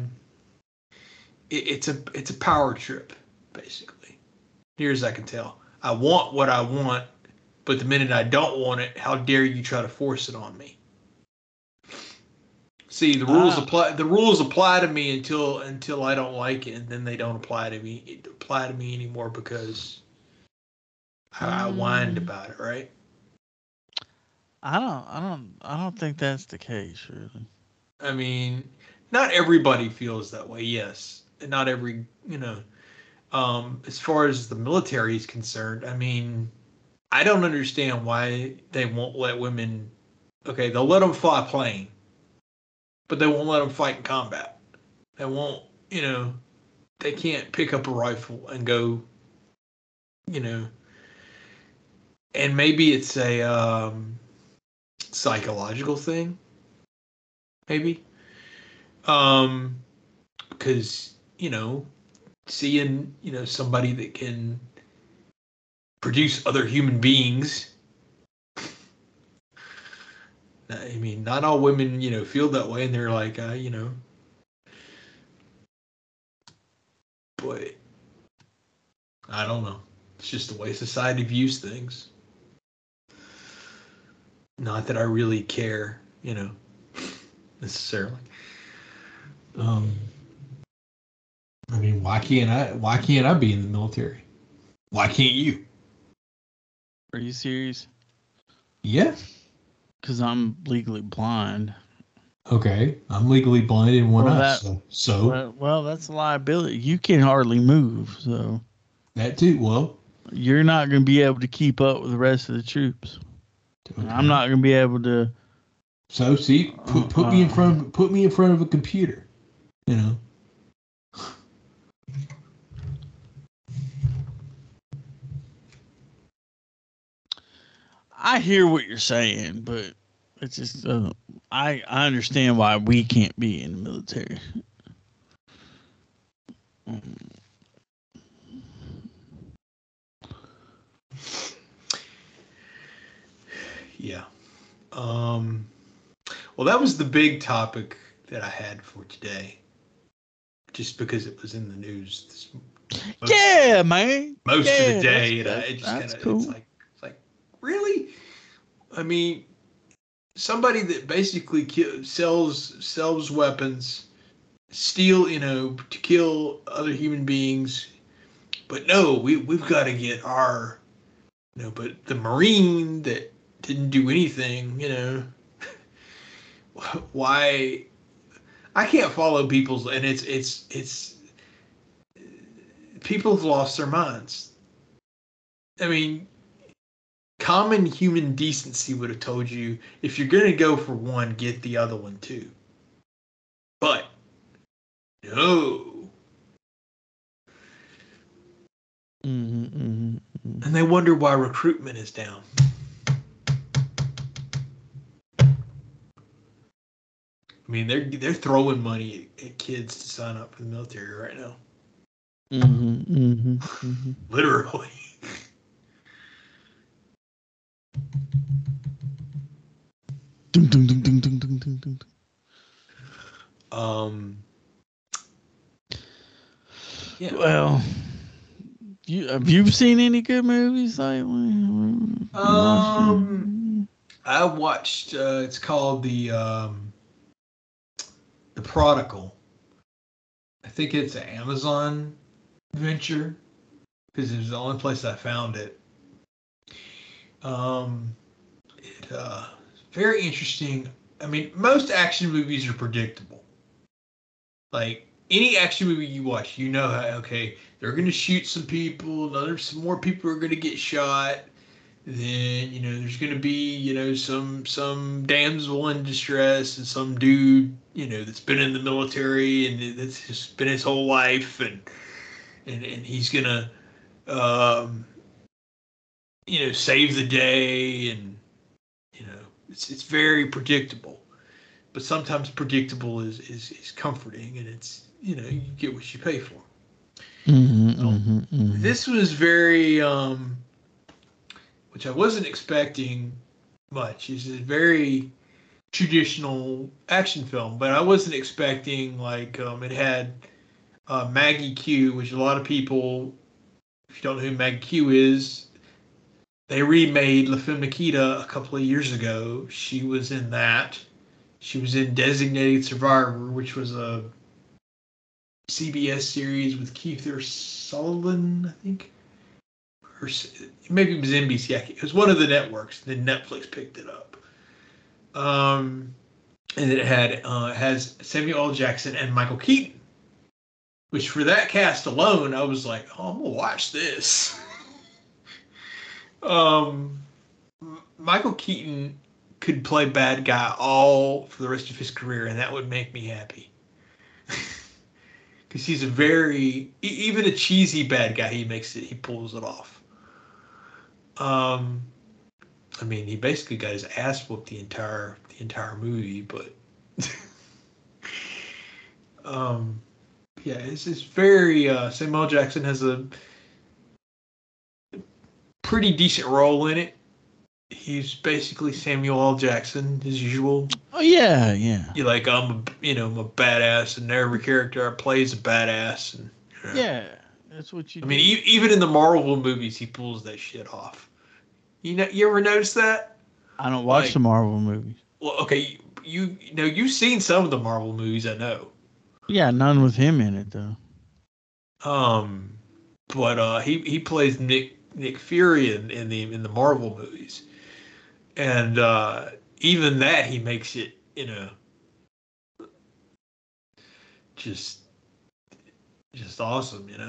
it's a power trip, basically. Near as I can tell, I want what I want, but the minute I don't want it, how dare you try to force it on me? See, the rules apply. The rules apply to me until I don't like it, and then they don't apply to me. It apply to me anymore because I whined about it, right? I don't think that's the case, really. I mean, not everybody feels that way. Yes, and not every as far as the military is concerned, I mean, I don't understand why they won't let women. Okay, they'll let them fly a plane, but they won't let them fight in combat. They won't, they can't pick up a rifle and go, you know, and maybe it's a psychological thing, maybe, because seeing somebody that can produce other human beings. I mean, not all women, feel that way, and they're like, but I don't know. It's just the way society views things. Not that I really care, necessarily. I mean, why can't I? Why can't I be in the military? Why can't you? Are you serious? Yeah. Because I'm legally blind. Okay, I'm legally blind in one eye. Well, that's a liability. You can hardly move, so that too. Well, you're not going to be able to keep up with the rest of the troops. Okay. I'm not going to be able to. So see, put me in front of a computer. I hear what you're saying, but it's just I understand why we can't be in the military. Well, that was the big topic that I had for today, just because it was in the news. Yeah, man. Most of the Yeah, day, and it just that's kind of cool. it's like really. I mean, somebody that basically sells weapons, steal, to kill other human beings. But no, we've got to get our, but the Marine that didn't do anything, why? I can't follow people's, and it's people have lost their minds. I mean, common human decency would have told you, if you're gonna go for one, get the other one too. But no. And they wonder why recruitment is down. I mean, they're throwing money at kids to sign up for the military right now. Literally. Yeah. Well, have you seen any good movies lately? I watched. It's called the Prodigal. I think it's an Amazon venture because it was the only place I found it. Very interesting. I mean, most action movies are predictable. Like any action movie you watch, okay, they're gonna shoot some people, some more people are gonna get shot. Then there's gonna be some damsel in distress and some dude that's been in the military and that's just been his whole life and he's gonna um, save the day and it's very predictable, but sometimes predictable is comforting and it's you get what you pay for. This was very which I wasn't expecting much. It's a very traditional action film, but I wasn't expecting it had Maggie Q, which a lot of people, if you don't know who Maggie Q is, they remade La Femme Nikita a couple of years ago. She was in that. She was in Designated Survivor, which was a CBS series with Kiefer Sutherland, I think. Or maybe it was NBC. It was one of the networks. Then Netflix picked it up. And it has Samuel L. Jackson and Michael Keaton. Which for that cast alone, I was like, oh, I'm gonna watch this. Michael Keaton could play bad guy all for the rest of his career, and that would make me happy. Because he's a very, even a cheesy bad guy, he pulls it off. I mean, he basically got his ass whooped the entire movie, but yeah, it's very Samuel L. Jackson has a pretty decent role in it. He's basically Samuel L. Jackson as usual. Oh yeah, yeah. You're like I'm a badass, and every character I play is a badass, and yeah, that's what you. I mean, even in the Marvel movies, he pulls that shit off. You ever notice that? I don't watch the Marvel movies. Well, okay, you've seen some of the Marvel movies, I know. Yeah, none with him in it though. But he plays Nick Fury in the Marvel movies, and even that he makes it just awesome,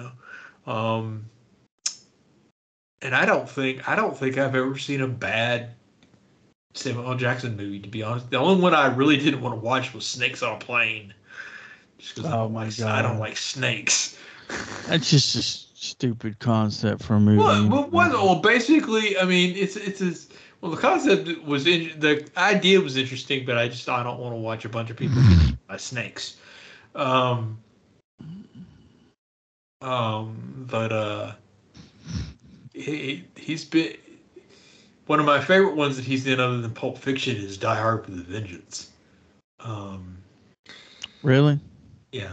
and I don't think I've ever seen a bad Samuel L. Jackson movie, to be honest. The only one I really didn't want to watch was Snakes on a Plane, just because I don't like snakes. That's just a stupid concept for a movie. Well, basically, I mean, the concept was the idea was interesting, but I don't want to watch a bunch of people get eaten by snakes. But he's been one of my favorite ones that he's in other than Pulp Fiction is Die Hard with a Vengeance. Really? Yeah.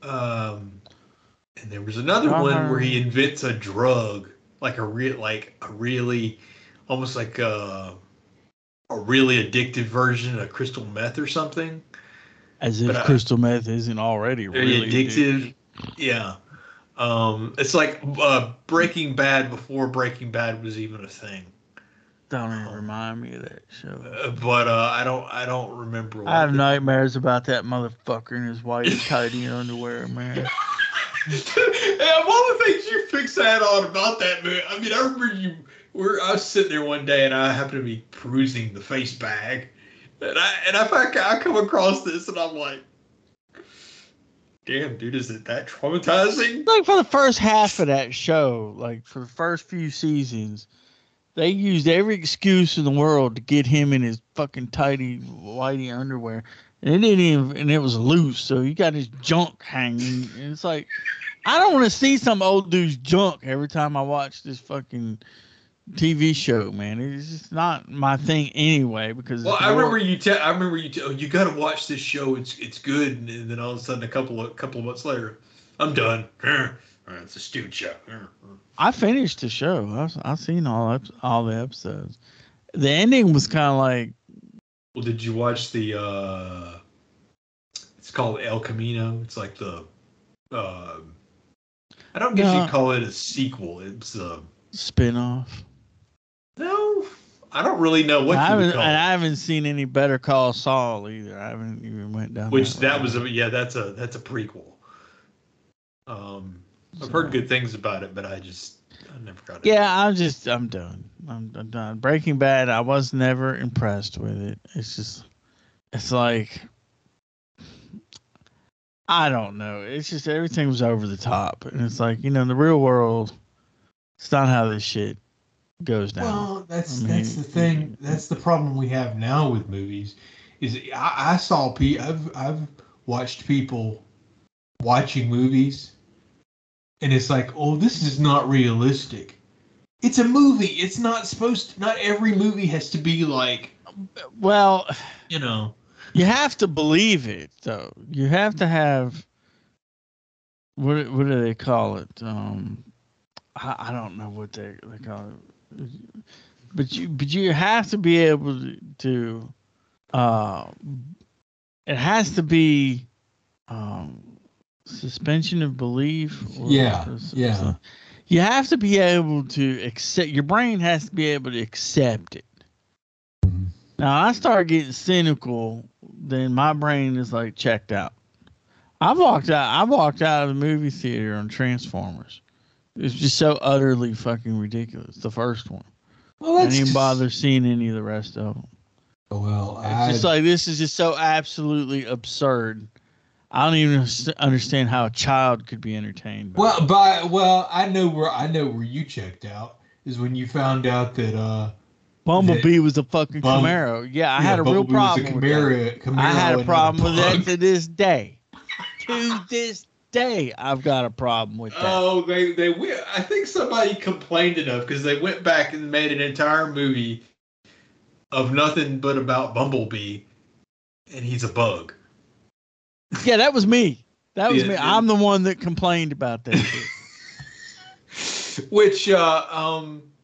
And there was another one where he invents a drug, like a really, almost like a really addictive version of crystal meth or something. As if crystal meth isn't already really addictive. Yeah. It's like Breaking Bad before Breaking Bad was even a thing. Don't even remind me of that show. But I don't remember. I have nightmares about that motherfucker in his white tidy underwear, man. Yeah, one of the things you fixate on about that movie. I mean, I remember I was sitting there one day and I happened to be perusing the face bag, and I come across this and I'm like, damn, dude, is it that traumatizing? Like for the first half of that show, like for the first few seasons, they used every excuse in the world to get him in his fucking tidy whitey underwear. And it didn't even, and it was loose, so you got his junk hanging. And it's like, I don't want to see some old dude's junk every time I watch this fucking TV show, man. It's just not my thing anyway. Because I remember you you got to watch this show. It's good, and then all of a sudden, a couple of months later, I'm done. It's a stupid show. I finished the show. I've seen all the episodes. The ending was kind of like. Well, did you watch the? It's called El Camino. It's like the. I don't guess you'd call it a sequel. It's a spin-off. No, I don't really know what you would call it. And I haven't seen any Better Call Saul either. I haven't even went down. Which that's a prequel. I've heard good things about it, but I never got it. Yeah, I'm done. I'm done. Breaking Bad, I was never impressed with it. It's like, I don't know. It's just everything was over the top. And it's like, in the real world, it's not how this shit goes down. Well, that's the thing. That's the problem we have now with movies. Is I've watched people watching movies, and it's like, oh, this is not realistic. It's a movie. It's not supposed to. Not every movie has to be like. Well, you have to believe it, though. You have to have. What do they call it? I don't know what they call it. But you have to be able to. It has to be. Suspension of belief. Yeah. You have to be able to accept. Your brain has to be able to accept it. Mm-hmm. Now, I start getting cynical, then my brain is like checked out. I walked out of the movie theater on Transformers. It was just so utterly fucking ridiculous. The first one. Well, I didn't even bother seeing any of the rest of them. Well, it's just like, this is just so absolutely absurd. I don't even understand how a child could be entertained. I know where you checked out is when you found out that Bumblebee was a fucking Camaro. Yeah, I had a real problem with that. I had a problem with that to this day. To this day, I've got a problem with that. Oh, I think somebody complained enough because they went back and made an entire movie of nothing but about Bumblebee, and he's a bug. Yeah, that was me. That was me. I'm the one that complained about that shit. Which I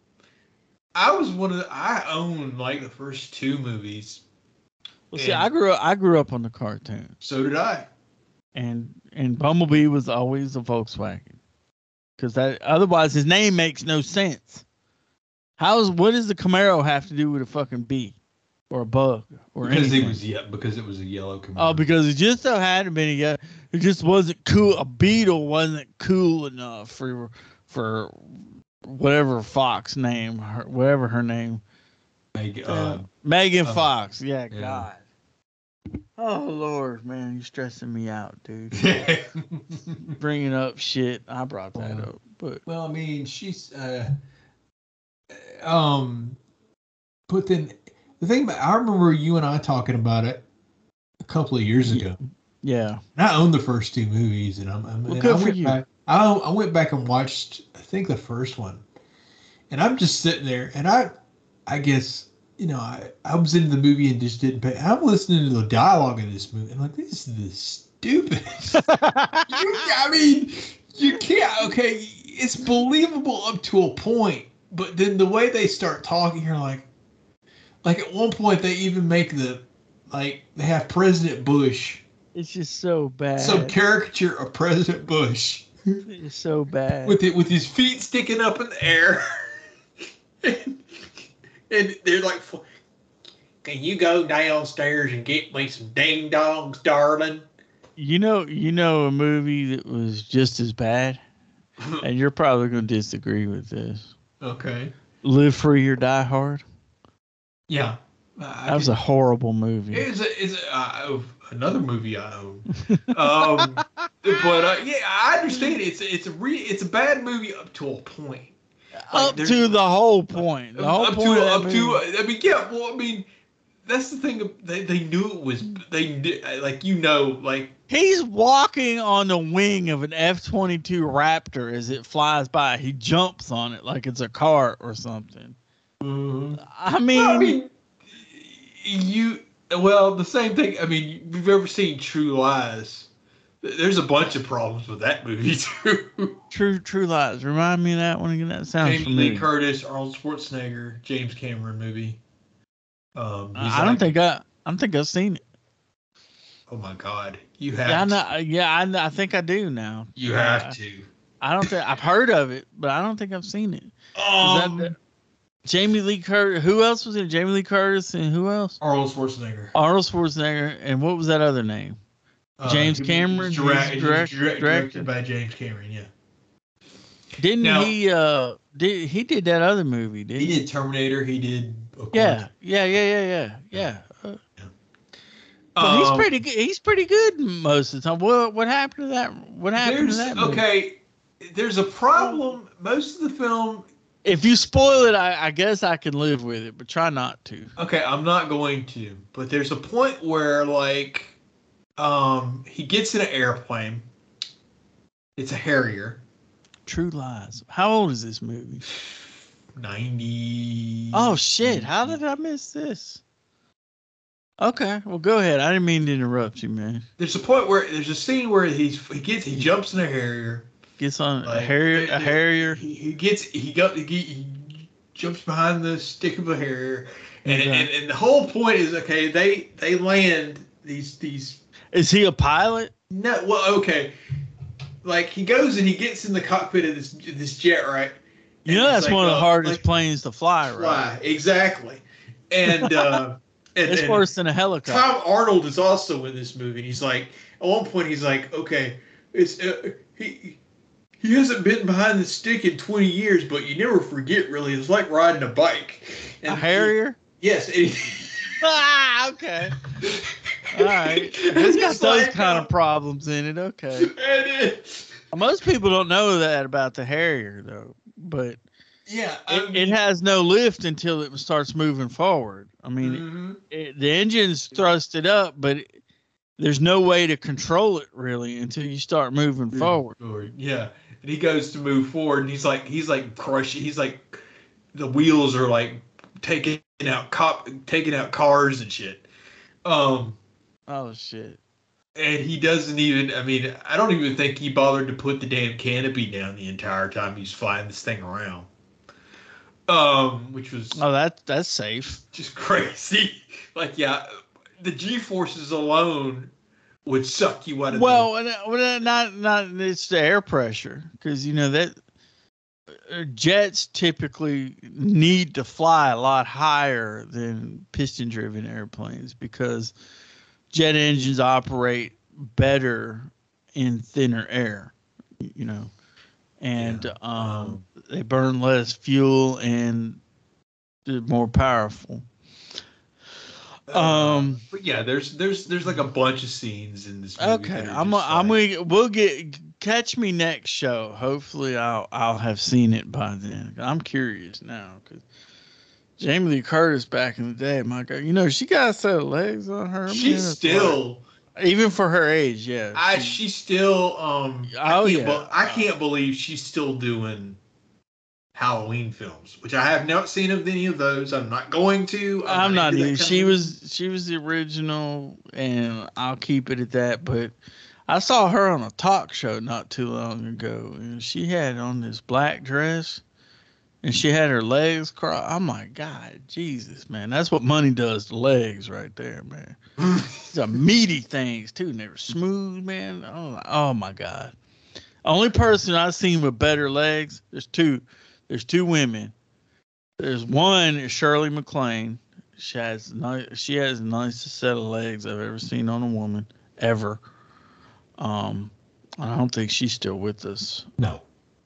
owned like the first two movies. Well, see, I grew up on the cartoon. So did I. And Bumblebee was always a Volkswagen. Because otherwise his name makes no sense. What does the Camaro have to do with a fucking bee? Or a bug, or because anything. Because it was a yellow Camaro. Oh, because it just so had to be it just wasn't cool. A Beetle wasn't cool enough for whatever Fox name, whatever her name. Megan Fox. Yeah, God. Oh Lord, man, you're stressing me out, dude. Bringing up shit. I brought that up, but I mean, she's but then. The thing about, I remember you and I talking about it a couple of years ago. Yeah. And I own the first two movies, and I went back and watched, I think, the first one, and I'm just sitting there, and I guess, I was into the movie and just didn't pay. I'm listening to the dialogue in this movie and like, this is the stupidest. I mean, you can't. Okay, it's believable up to a point, but then the way they start talking, you're like at one point they even make they have President Bush. It's just so bad. Some caricature of President Bush. It's so bad. With his feet sticking up in the air. and they're like, can you go downstairs and get me some ding dongs, darling? You know a movie that was just as bad? And you're probably going to disagree with this. Okay. Live Free or Die Hard? Yeah. That was a horrible movie. It's another movie I own. But yeah, I understand. It's a bad movie up to a point. Up to the whole point. The whole point. I mean, yeah. Well, I mean, that's the thing. They knew it was. They like. He's walking on the wing of an F-22 Raptor as it flies by. He jumps on it like it's a cart or something. Mm-hmm. I mean, the same thing. I mean, you've ever seen True Lies? There's a bunch of problems with that movie too. True Lies. Remind me of that one again. That sounds familiar. Jamie Lee Curtis, Arnold Schwarzenegger, James Cameron movie. I don't think I've seen it. Oh my God, you have. I think I do now. You have to. I don't think I've heard of it, but I don't think I've seen it. Jamie Lee Curtis. Who else was in Jamie Lee Curtis and who else? Arnold Schwarzenegger. And what was that other name? James Cameron. Directed by James Cameron. Yeah. Didn't he? He did that other movie? Didn't he? He did Terminator. He did. Yeah. But he's pretty good. He's pretty good most of the time. What happened to that? What happened to that movie? Okay, there's a problem. Most of the film. If you spoil it, I guess I can live with it, but try not to. Okay, I'm not going to. But there's a point where, like, he gets in an airplane. It's a Harrier. True Lies. How old is this movie? 90. Oh shit! How did I miss this? Okay, well, go ahead. I didn't mean to interrupt you, man. There's a scene where he jumps in a Harrier. Gets on a Harrier. He jumps behind the stick of a Harrier, and the whole point is, okay, they land these. Is he a pilot? No, well, okay. Like, he goes and he gets in the cockpit of this jet, right? You know that's one of the hardest planes to fly, right? Fly, exactly. And it's worse than a helicopter. Tom Arnold is also in this movie. And he's like, at one point, he's like, okay, it's he hasn't been behind the stick in 20 years, but you never forget, really. It's like riding a bike. And a Harrier? Yes. Okay. All right. It's got those kind of problems in it. Okay. Most people don't know that about the Harrier, though. But yeah, it has no lift until it starts moving forward. I mean, the engine's thrusted up, but there's no way to control it really until you start moving forward. Yeah, and he goes to move forward, and he's like crushing. He's like, the wheels are like taking out cars and shit. Oh shit. And he doesn't even. I mean, I don't even think he bothered to put the damn canopy down the entire time he's flying this thing around. Which was that's safe. Just crazy. Like, yeah, the G-forces alone would suck you out of. Well, not it's the air pressure, because you know that jets typically need to fly a lot higher than piston-driven airplanes because jet engines operate better in thinner air, you know, and they burn less fuel and they're more powerful. But yeah, there's like a bunch of scenes in this movie. Okay, catch me next show. Hopefully, I'll have seen it by then. I'm curious now because Jamie Lee Curtis back in the day, my God, you know she got a set of legs on her. She's still, even for her age, yeah. She's still. I can't believe she's still doing Halloween films, which I have not seen of any of those. I'm not going to. I'm not either. She was the original, and I'll keep it at that. But I saw her on a talk show not too long ago, and she had on this black dress, and she had her legs crossed. I'm like, God, Jesus, man, that's what money does to legs right there, man. These are meaty things too, and they were smooth, man. Oh my God. Only person I've seen with better legs, there's two women. There's one is Shirley MacLaine. She has the nicest set of legs I've ever seen on a woman ever. I don't think she's still with us. No.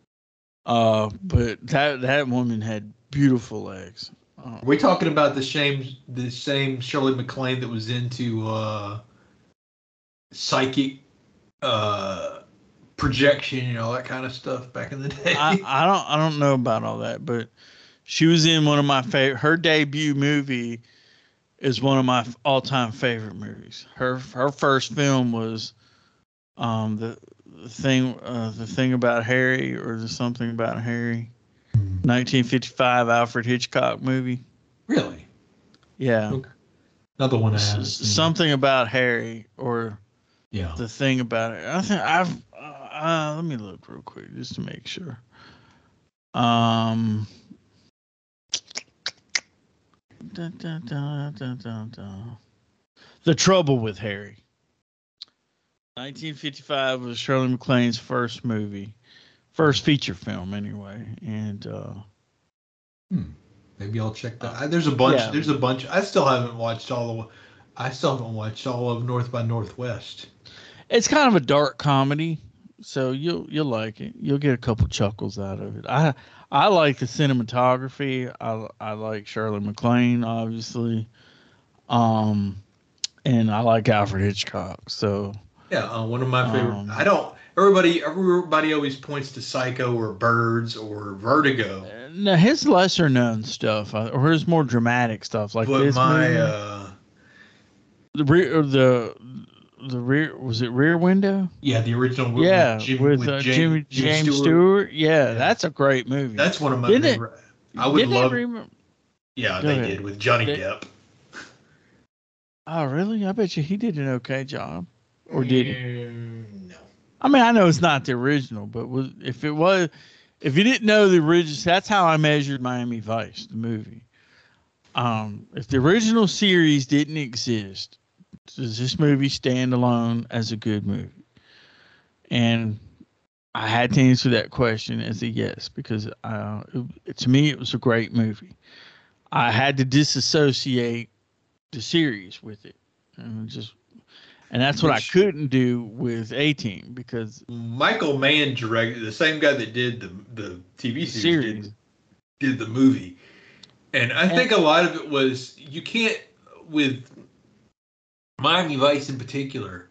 But that woman had beautiful legs. Are we talking about the same Shirley MacLaine that was into psychic projection and all that kind of stuff back in the day? I don't know about all that, but she was in one of my favorite. Her debut movie is one of my all-time favorite movies. Her first film was the thing about Harry, or the something about Harry. 1955 Alfred Hitchcock movie. Really? Yeah. Okay. Another one I haven't seen. Something about Harry, or yeah, the thing about it. I think let me look real quick just to make sure. The Trouble with Harry. 1955 was Shirley MacLaine's first feature film anyway, and maybe I'll check that. There's a bunch. Yeah. There's a bunch. I still haven't watched all of North by Northwest. It's kind of a dark comedy, so you'll like it. You'll get a couple chuckles out of it. I like the cinematography. I like Shirley MacLaine, obviously, and I like Alfred Hitchcock. So yeah, one of my favorite. Everybody always points to Psycho or Birds or Vertigo. No, his lesser known stuff, or his more dramatic stuff, like but this my the rear, was it Rear Window? Yeah, the original. Yeah, with James Stewart. Yeah, that's a great movie. That's one of my favorite. I would love. Yeah, they did with Johnny Depp. Oh, really? I bet you he did an okay job. Or did he? No. I mean, I know it's not the original, but if you didn't know the original, that's how I measured Miami Vice, the movie. If the original series didn't exist, does this movie stand alone as a good movie? And I had to answer that question as a yes, because to me it was a great movie. I had to disassociate the series with it, and that's what I couldn't do with A-Team, because Michael Mann directed, the same guy that did the TV series. Did the movie, and I think a lot of it was, you can't, with Miami Vice in particular,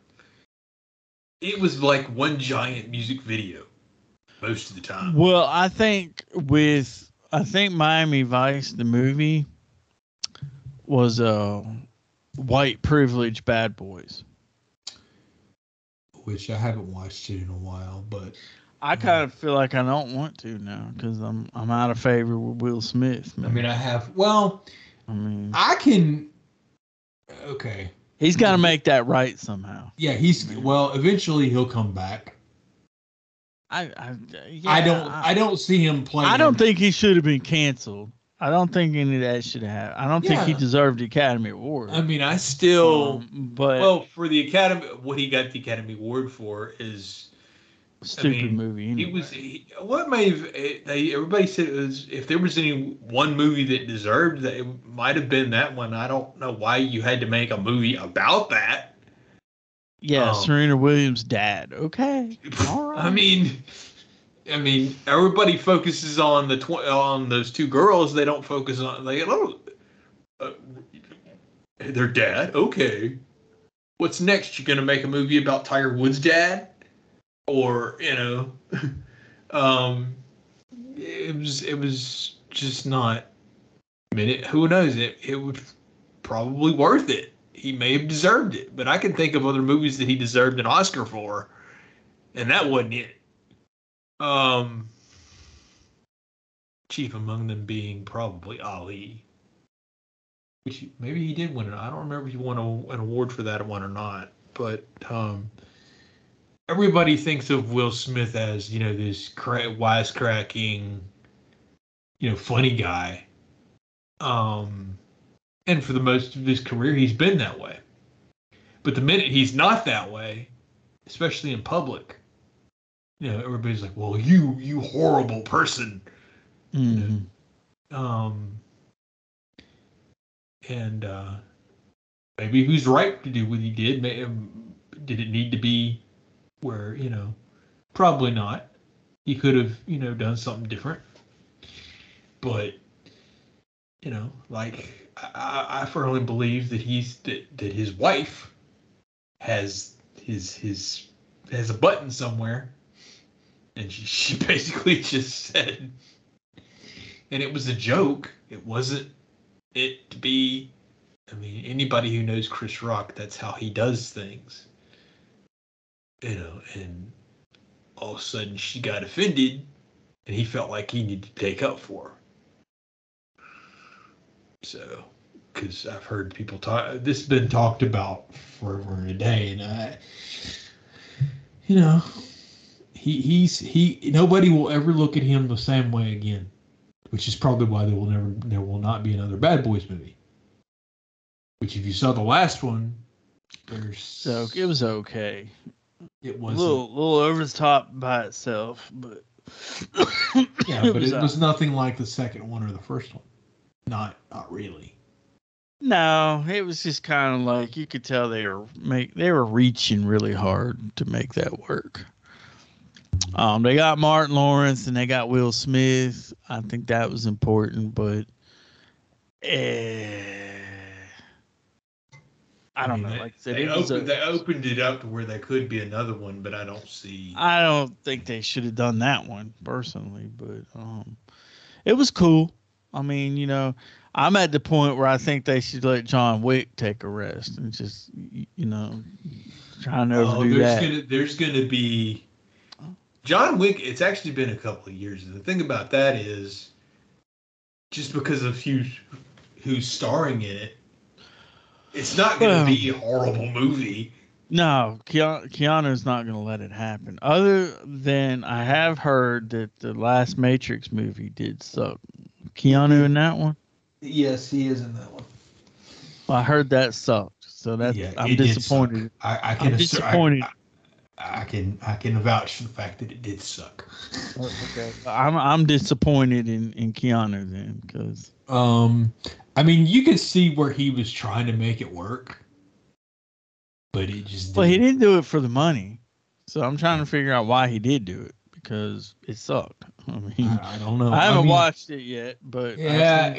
it was like one giant music video most of the time. Well, I think Miami Vice, the movie, was white privilege bad boys, which I haven't watched it in a while, but I kind of feel like I don't want to now, because I'm out of favor with Will Smith, man. I mean, I have. Well, I can. Okay. He's got to make that right somehow. Yeah, eventually he'll come back. I don't see him playing. I don't think he should have been canceled. I don't think any of that should have happened. I don't think he deserved the Academy Award. I mean, I still, for the Academy, what he got the Academy Award for is stupid movie. Anyway. Everybody said it was, if there was any one movie that deserved that, it might have been that one. I don't know why you had to make a movie about that. Yeah, Serena Williams' dad. Okay, all right. I mean, everybody focuses on on those two girls. They don't focus on their dad. Okay, what's next? You're gonna make a movie about Tiger Woods' dad, or it was just not. I mean, who knows? It was probably worth it. He may have deserved it, but I can think of other movies that he deserved an Oscar for, and that wasn't it. chief among them being probably Ali. Which maybe he did win it. I don't remember if he won an award for that one or not. But everybody thinks of Will Smith as, this wisecracking, funny guy. And for the most of his career, he's been that way. But the minute he's not that way, especially in public, everybody's like, "Well, you horrible person." Mm-hmm. And maybe he was right to do what he did. Did it need to be where, probably not. He could have, done something different. But, like I firmly believe that that his wife has has a button somewhere, and she basically just said, and it was a joke. It wasn't it to be. I mean, anybody who knows Chris Rock, that's how he does things. And all of a sudden she got offended, and he felt like he needed to take up for her. So, because I've heard people talk, this has been talked about forever and a day, and nobody will ever look at him the same way again, which is probably why there will not be another Bad Boys movie. Which, if you saw the last one, so it was okay. It was a little over the top by itself, but yeah, but it was nothing like the second one or the first one. Not really. No, it was just kind of like you could tell they were reaching really hard to make that work. They got Martin Lawrence and they got Will Smith. I think that was important, but I don't know. Like I said, they opened it up to where there could be another one, but I don't see. I don't think they should have done that one personally, but it was cool. I mean, I'm at the point where I think they should let John Wick take a rest and just, trying to overdo that. There's gonna be John Wick. It's actually been a couple of years. The thing about that is, just because of who's starring in it, it's not going to be a horrible movie. No, Keanu's not going to let it happen. Other than I have heard that the last Matrix movie did suck. Keanu in that one? Yes, he is in that one. Well, I heard that sucked. So I'm disappointed. I'm disappointed. I can vouch for the fact that it did suck. Okay. I'm disappointed in Keanu then, because I mean, you could see where he was trying to make it work, but it just didn't. Well, he didn't do it for the money, so I'm trying to figure out why he did do it, because it sucked. I mean, I don't know. I haven't watched it yet, but yeah,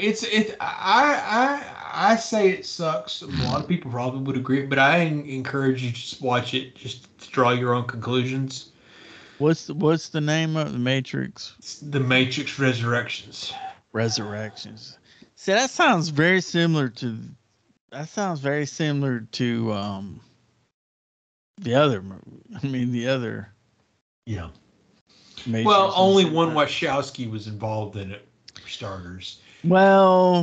I say it sucks. A lot of people probably would agree, but I encourage you to just watch it, just to draw your own conclusions. What's the name of the Matrix? It's The Matrix Resurrections. See, that sounds very similar to the other movie. I mean, the other. Yeah. Matrix. Well, only one Wachowski was involved in it, for starters. Well,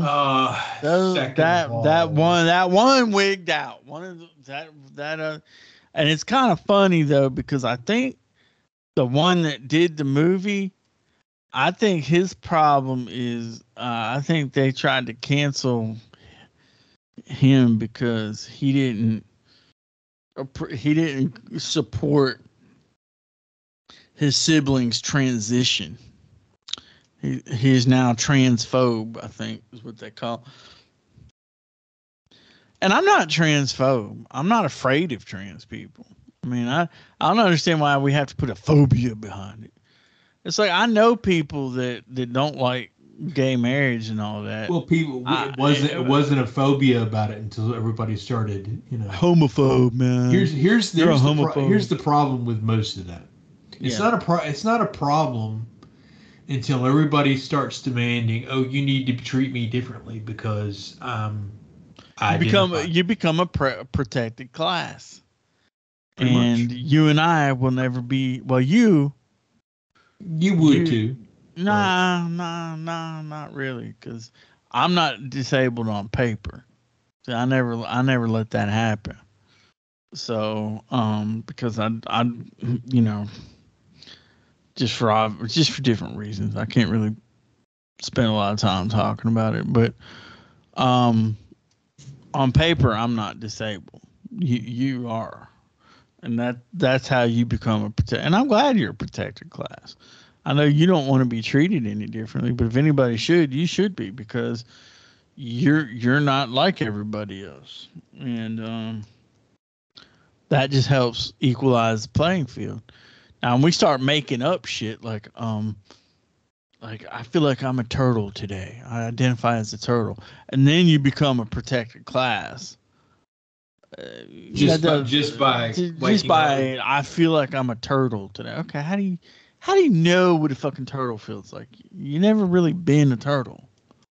that one wigged out. And it's kind of funny though, because I think the one that did the movie, I think his problem is I think they tried to cancel him because he didn't support his siblings' transition. He is now transphobe, I think is what they call. And I'm not transphobe. I'm not afraid of trans people. I mean, I don't understand why we have to put a phobia behind it. It's like I know people that don't like gay marriage and all that. Well, it wasn't a phobia about it until everybody started, homophobe, man. Here's the problem with most of that. It's not a problem until everybody starts demanding, "Oh, you need to treat me differently because you become a protected class." Pretty and much. You and I will never be. Well, you would too. Nah, not really, because I'm not disabled on paper. See, I never let that happen. So, because I, you know, just for different reasons. I can't really spend a lot of time talking about it, but um, on paper, I'm not disabled. You are, and that's how you become a protect. And I'm glad you're a protected class. I know you don't want to be treated any differently, but if anybody should, you should be, because you're not like everybody else, and that just helps equalize the playing field. Now, when we start making up shit like I feel like I'm a turtle today, I identify as a turtle, and then you become a protected class. Just by waking up. I feel like I'm a turtle today. Okay, how do you know what a fucking turtle feels like? You never really been a turtle.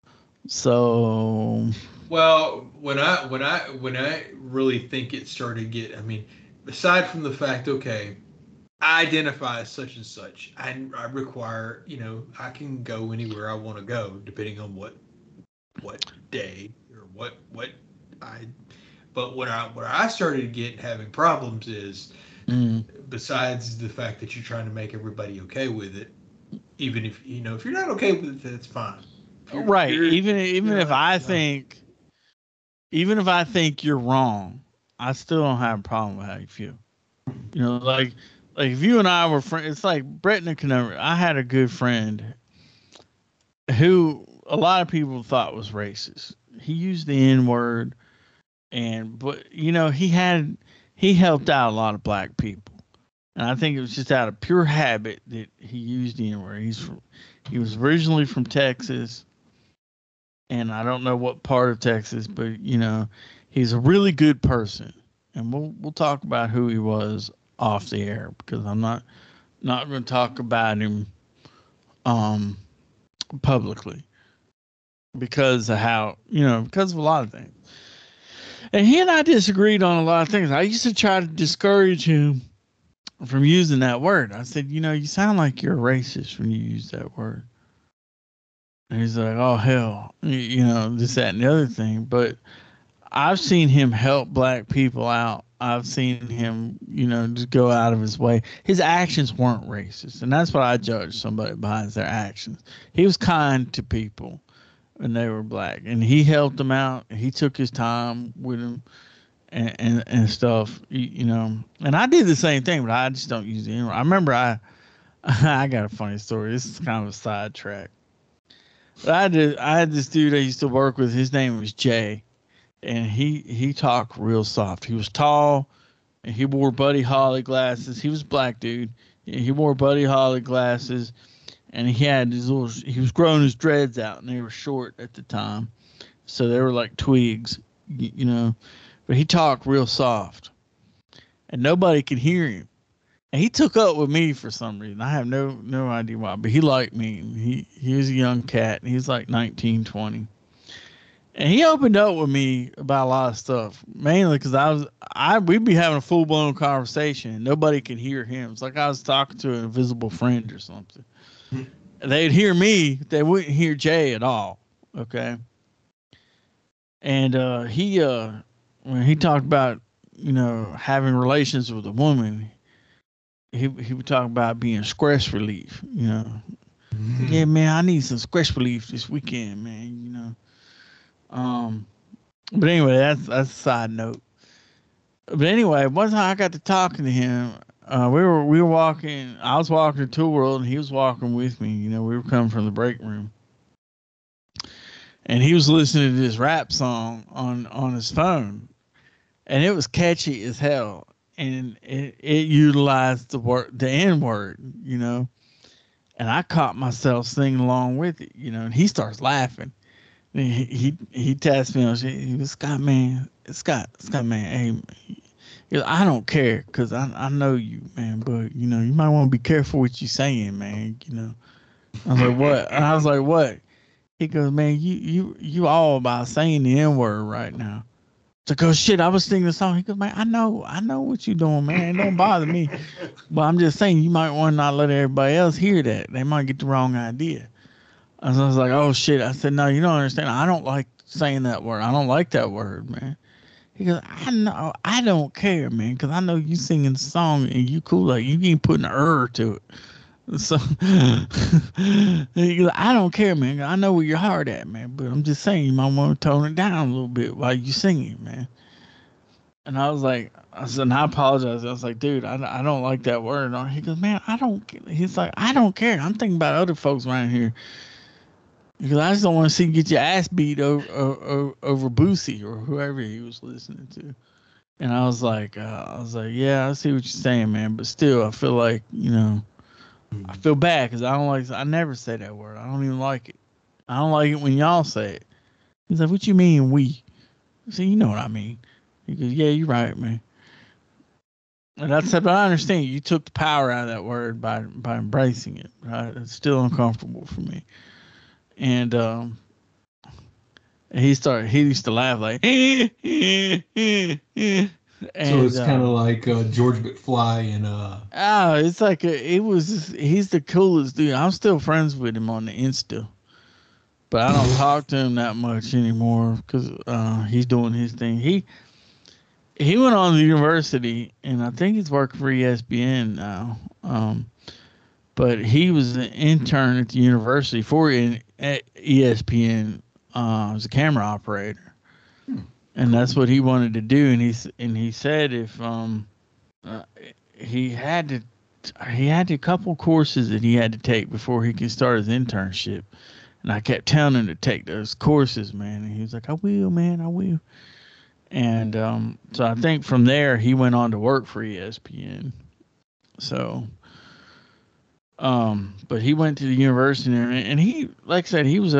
So, well, when I really think it started I mean, aside from the fact, okay, I identify as such and such. I require, I can go anywhere I want to go, depending on what day or what I. But where I started having problems is, besides the fact that you're trying to make everybody okay with it, even if if you're not okay with it, that's fine. Right. Even if I think, even if I think you're wrong, I still don't have a problem with how you feel. Like if you and I were friends, it's like Brett and Conundrum. I had a good friend who a lot of people thought was racist. He used the N word, but he helped out a lot of black people, and I think it was just out of pure habit that he used the N word. He was originally from Texas, and I don't know what part of Texas, but he's a really good person, and we'll talk about who he was off the air, because I'm not going to talk about him publicly because of how because of a lot of things. And he and I disagreed on a lot of things. I used to try to discourage him from using that word. I said, you sound like you're a racist when you use that word. And he's like, oh hell, this, that, and the other thing. But I've seen him help black people out. I've seen him, just go out of his way. His actions weren't racist, and that's what I judge somebody behind their actions. He was kind to people when they were black, and he helped them out. He took his time with them and stuff, And I did the same thing, but I just don't use it anymore. I remember I got a funny story. This is kind of a sidetrack. But I had this dude I used to work with. His name was Jay. And he talked real soft. He was tall, and he wore Buddy Holly glasses. He was a black dude. He wore Buddy Holly glasses, and he had he was growing his dreads out, and they were short at the time, so they were like twigs, But he talked real soft, and nobody could hear him. And he took up with me for some reason. I have no idea why, but he liked me. He was a young cat, and he was like 19, 20. And he opened up with me about a lot of stuff, mainly because we'd be having a full blown conversation and nobody could hear him. It's like I was talking to an invisible friend or something. They'd hear me, they wouldn't hear Jay at all. Okay. And when he talked about, having relations with a woman, he would talk about being stress relief, Yeah, man, I need some stress relief this weekend, man, But anyway, that's a side note. But anyway, one time I got to talking to him. We were walking. I was walking to Tool World, and he was walking with me. We were coming from the break room, and he was listening to this rap song on his phone, and it was catchy as hell, and it utilized the N word, and I caught myself singing along with it, and he starts laughing. He tapped me on shit. He was Scott, man. Scott, man. Hey, I don't care, because I know you, man. But you might want to be careful what you're saying, man. I was like, what? And I was like, what? He goes, man, you all about saying the N word right now. So go shit. I was singing the song. He goes, man, I know what you're doing, man. It don't bother me. But I'm just saying, you might want to not let everybody else hear that. They might get the wrong idea. And so I was like, oh shit. I said, no, you don't understand. I don't like saying that word. I don't like that word, man. He goes, I know, I don't care, man, because I know you singing the song and you cool. Like you ain't putting an to it. So he goes, I don't care, man. I know where your heart at, man. But I'm just saying, you might want to tone it down a little bit while you singing, man. And I was like, and I apologize. I was like, dude, I don't like that word. He goes, man, I don't. He's like, I don't care. I'm thinking about other folks around here. Because I just don't want to see you get your ass beat over Boosie or whoever he was listening to. And I was like, yeah, I see what you're saying, man. But still, I feel like, I feel bad because I never say that word. I don't even like it. I don't like it when y'all say it. He's like, what you mean we? See, you know what I mean. He goes, yeah, you're right, man. And I said, but I understand you took the power out of that word by embracing it, right? It's still uncomfortable for me. And he used to laugh like, and, so it's kind of like George McFly and it's like he's the coolest dude. I'm still friends with him on the Insta, but I don't talk to him that much anymore because he's doing his thing. He went on to the university, and I think he's working for ESPN now. But he was an intern at the university for ESPN as a camera operator, and that's what he wanted to do. And he said if he had a couple courses that he had to take before he could start his internship, and I kept telling him to take those courses, man. And he was like, "I will, man, I will." And so I think from there he went on to work for ESPN. So. But he went to the university and he, like I said, he was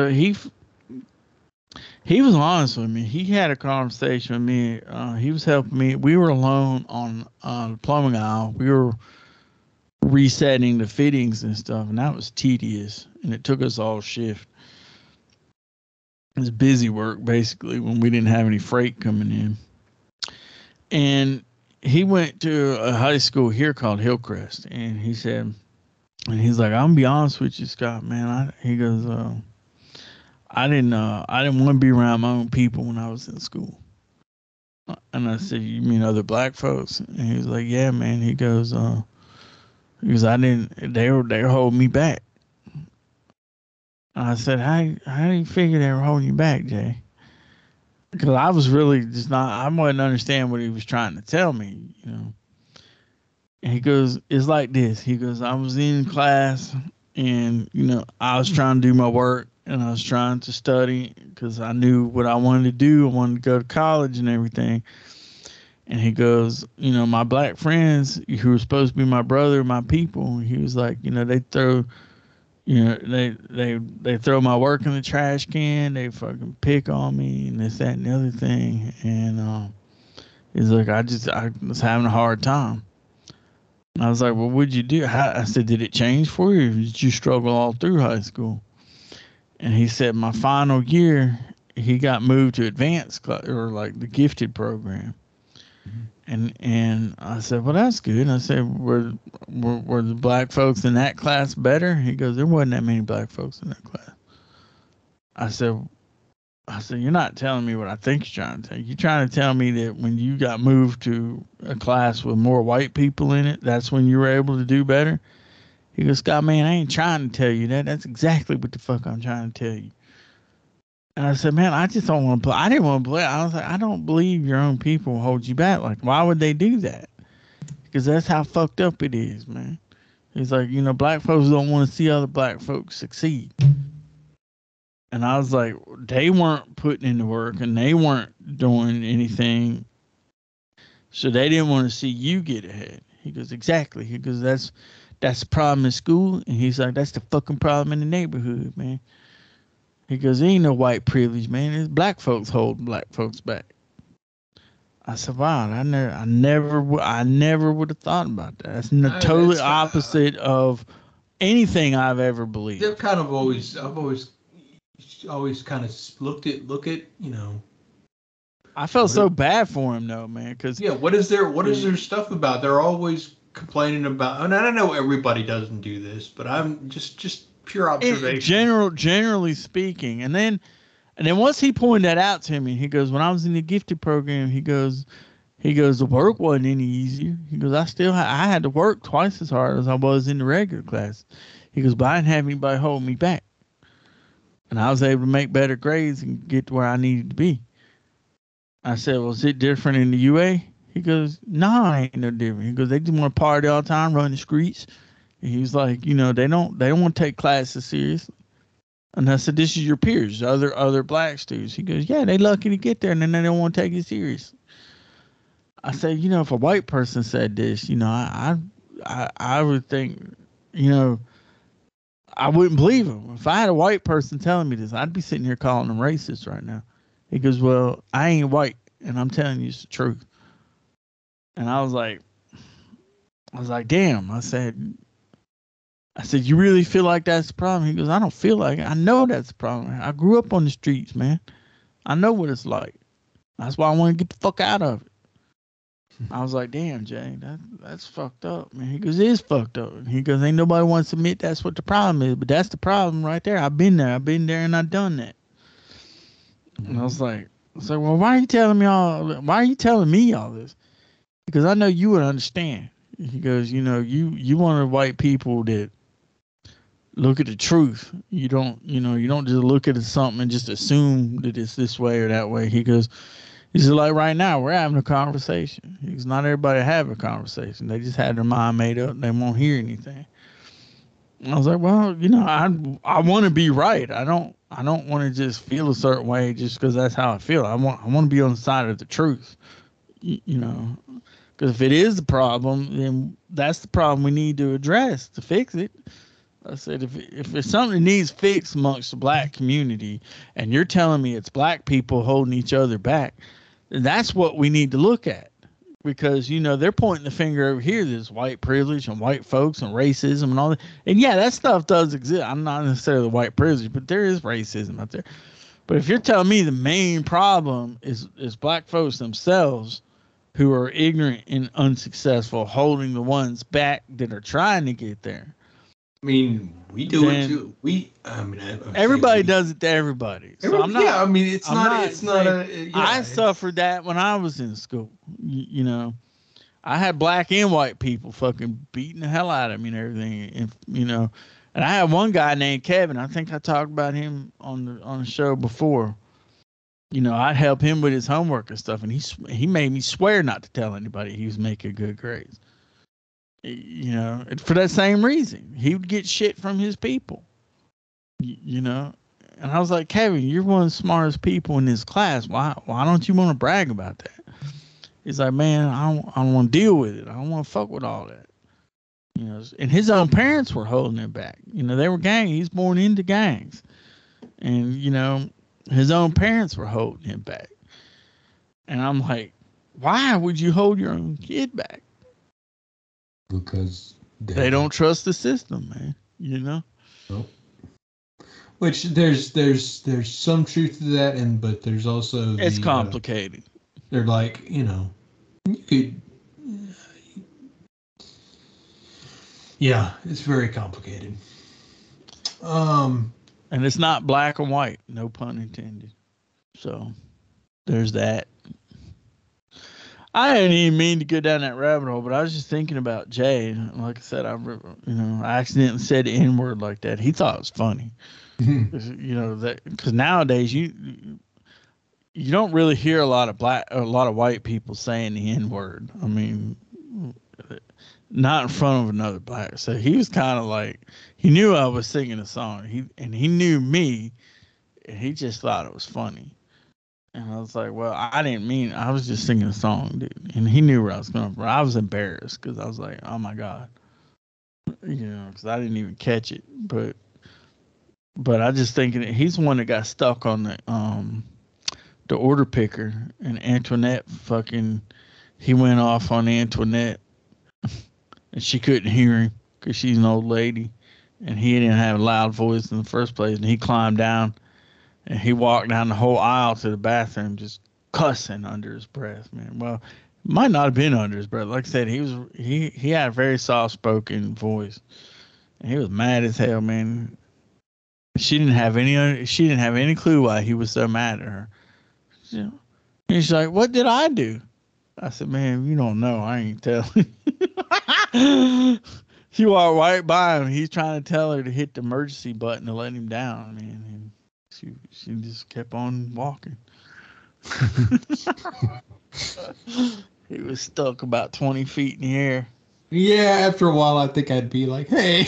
honest with me. He had a conversation with me. He was helping me. We were alone on the plumbing aisle. We were resetting the fittings and stuff, and that was tedious. And it took us all shift. It was busy work basically when we didn't have any freight coming in. And he went to a high school here called Hillcrest, and he said. And he's like, I'm gonna be honest with you, Scott, man. He goes, I didn't want to be around my own people when I was in school. And I said, you mean other black folks? And he was like, yeah, man. He goes, I didn't. They were holding me back. And I said, how do you figure they were holding you back, Jay? Because I was really just not. I wouldn't understand what he was trying to tell me, And he goes, it's like this. He goes, I was in class and, I was trying to do my work and I was trying to study because I knew what I wanted to do. I wanted to go to college and everything. And he goes, my black friends who were supposed to be my brother, my people, he was like, they throw, they throw my work in the trash can. They fucking pick on me and this, that, and the other thing. And he's like, I was having a hard time. I was like, well, what'd you do? I said, did it change for you? Or did you struggle all through high school? And he said, my final year, he got moved to advanced or like the gifted program. Mm-hmm. And I said, well, that's good. I said, were the black folks in that class better? He goes, there wasn't that many black folks in that class. I said, you're not telling me what I think you're trying to tell. You're trying to tell me that when you got moved to a class with more white people in it, that's when you were able to do better? He goes, Scott, man, I ain't trying to tell you that. That's exactly what the fuck I'm trying to tell you. And I said, man, I just don't want to play. I didn't want to play. I was like, I don't believe your own people hold you back. Like, why would they do that? Because that's how fucked up it is, man. He's like, black folks don't want to see other black folks succeed. And I was like, they weren't putting in the work and they weren't doing anything. So they didn't want to see you get ahead. He goes, exactly. He goes, that's the problem in school. And he's like, that's the fucking problem in the neighborhood, man. He goes, there ain't no white privilege, man. It's black folks holding black folks back. I said, wow, I never would have thought about that. That's totally opposite of anything I've ever believed. I've always kind of look at, I felt so bad for him though, man. Cause what is their stuff about? They're always complaining about, and I know everybody doesn't do this, but I'm just pure observation. Generally speaking, and then once he pointed that out to me, he goes, when I was in the gifted program, he goes, the work wasn't any easier. He goes, I had to work twice as hard as I was in the regular class. He goes, but I didn't have anybody hold me back, and I was able to make better grades and get to where I needed to be. I said, well, is it different in the UA? He goes, no, it ain't no different. He goes, they just want to party all the time, run the streets. And he was like, they don't want to take classes seriously. And I said, this is your peers, other black students. He goes, yeah, they lucky to get there, and then they don't want to take it serious. I said, if a white person said this, I would think, I wouldn't believe him. If I had a white person telling me this, I'd be sitting here calling them racist right now. He goes, well, I ain't white, and I'm telling you it's the truth. And I was like, damn. I said, you really feel like that's the problem? He goes, I don't feel like it. I know that's the problem. I grew up on the streets, man. I know what it's like. That's why I want to get the fuck out of it. I was like, damn, Jay, that's fucked up, man. He goes, it is fucked up. He goes, ain't nobody wants to admit that's what the problem is, but that's the problem right there. I've been there, and I've done that. And I was like, well, why are you telling me all this? Because I know you would understand. He goes, you one of the white people that look at the truth. You don't just look at something and just assume that it's this way or that way. He goes, like right now we're having a conversation. He goes, not everybody have a conversation. They just had their mind made up. They won't hear anything. And I was like, well, I want to be right. I don't want to just feel a certain way just because that's how I feel. I want to be on the side of the truth, because if it is the problem, then that's the problem we need to address to fix it. I said, if it's something that needs fixed amongst the black community, and you're telling me it's black people holding each other back, then that's what we need to look at. Because, they're pointing the finger over here. There's white privilege and white folks and racism and all that. And yeah, that stuff does exist. I'm not necessarily white privilege, but there is racism out there. But if you're telling me the main problem is black folks themselves who are ignorant and unsuccessful, holding the ones back that are trying to get there. I mean, we do it too. Everybody does it to everybody. So I'm not. Yeah, I mean, it's not. I suffered that when I was in school. I had black and white people fucking beating the hell out of me and everything. And I had one guy named Kevin. I think I talked about him on the show before. I'd help him with his homework and stuff, and he made me swear not to tell anybody he was making good grades. For that same reason, he would get shit from his people. And I was like, Kevin, you're one of the smartest people in this class. Why don't you want to brag about that? He's like, man, I don't want to deal with it. I don't want to fuck with all that. And his own parents were holding him back. They were gang. He's born into gangs, and his own parents were holding him back. And I'm like, why would you hold your own kid back? Because they don't trust the system, man. Nope. Which there's some truth to that, but there's also it's complicated. They're like, you could. Yeah, it's very complicated. And it's not black and white, no pun intended. So there's that. I didn't even mean to go down that rabbit hole, but I was just thinking about Jay. Like I said, I accidentally said the N-word like that. He thought it was funny. Because nowadays you don't really hear a lot of white people saying the N-word. I mean, not in front of another black. So he was kind of like, he knew I was singing a song. He knew me, and he just thought it was funny. And I was like, well, I didn't mean, I was just singing a song, dude. And he knew where I was going from. I was embarrassed because I was like, oh my God. Because I didn't even catch it. But I just thinking he's the one that got stuck on the order picker, and Antoinette he went off on Antoinette, and she couldn't hear him because she's an old lady, and he didn't have a loud voice in the first place, and he climbed down, and he walked down the whole aisle to the bathroom, just cussing under his breath, man. Well, might not have been under his breath. Like I said, he had a very soft spoken voice, and he was mad as hell, man. She didn't have any clue why he was so mad at her. And she's like, "What did I do?" I said, "Man, you don't know. I ain't telling." She walked right by him. He's trying to tell her to hit the emergency button to let him down, man. And she just kept on walking. He was stuck about 20 feet in the air. Yeah, after a while, I think I'd be like, "Hey."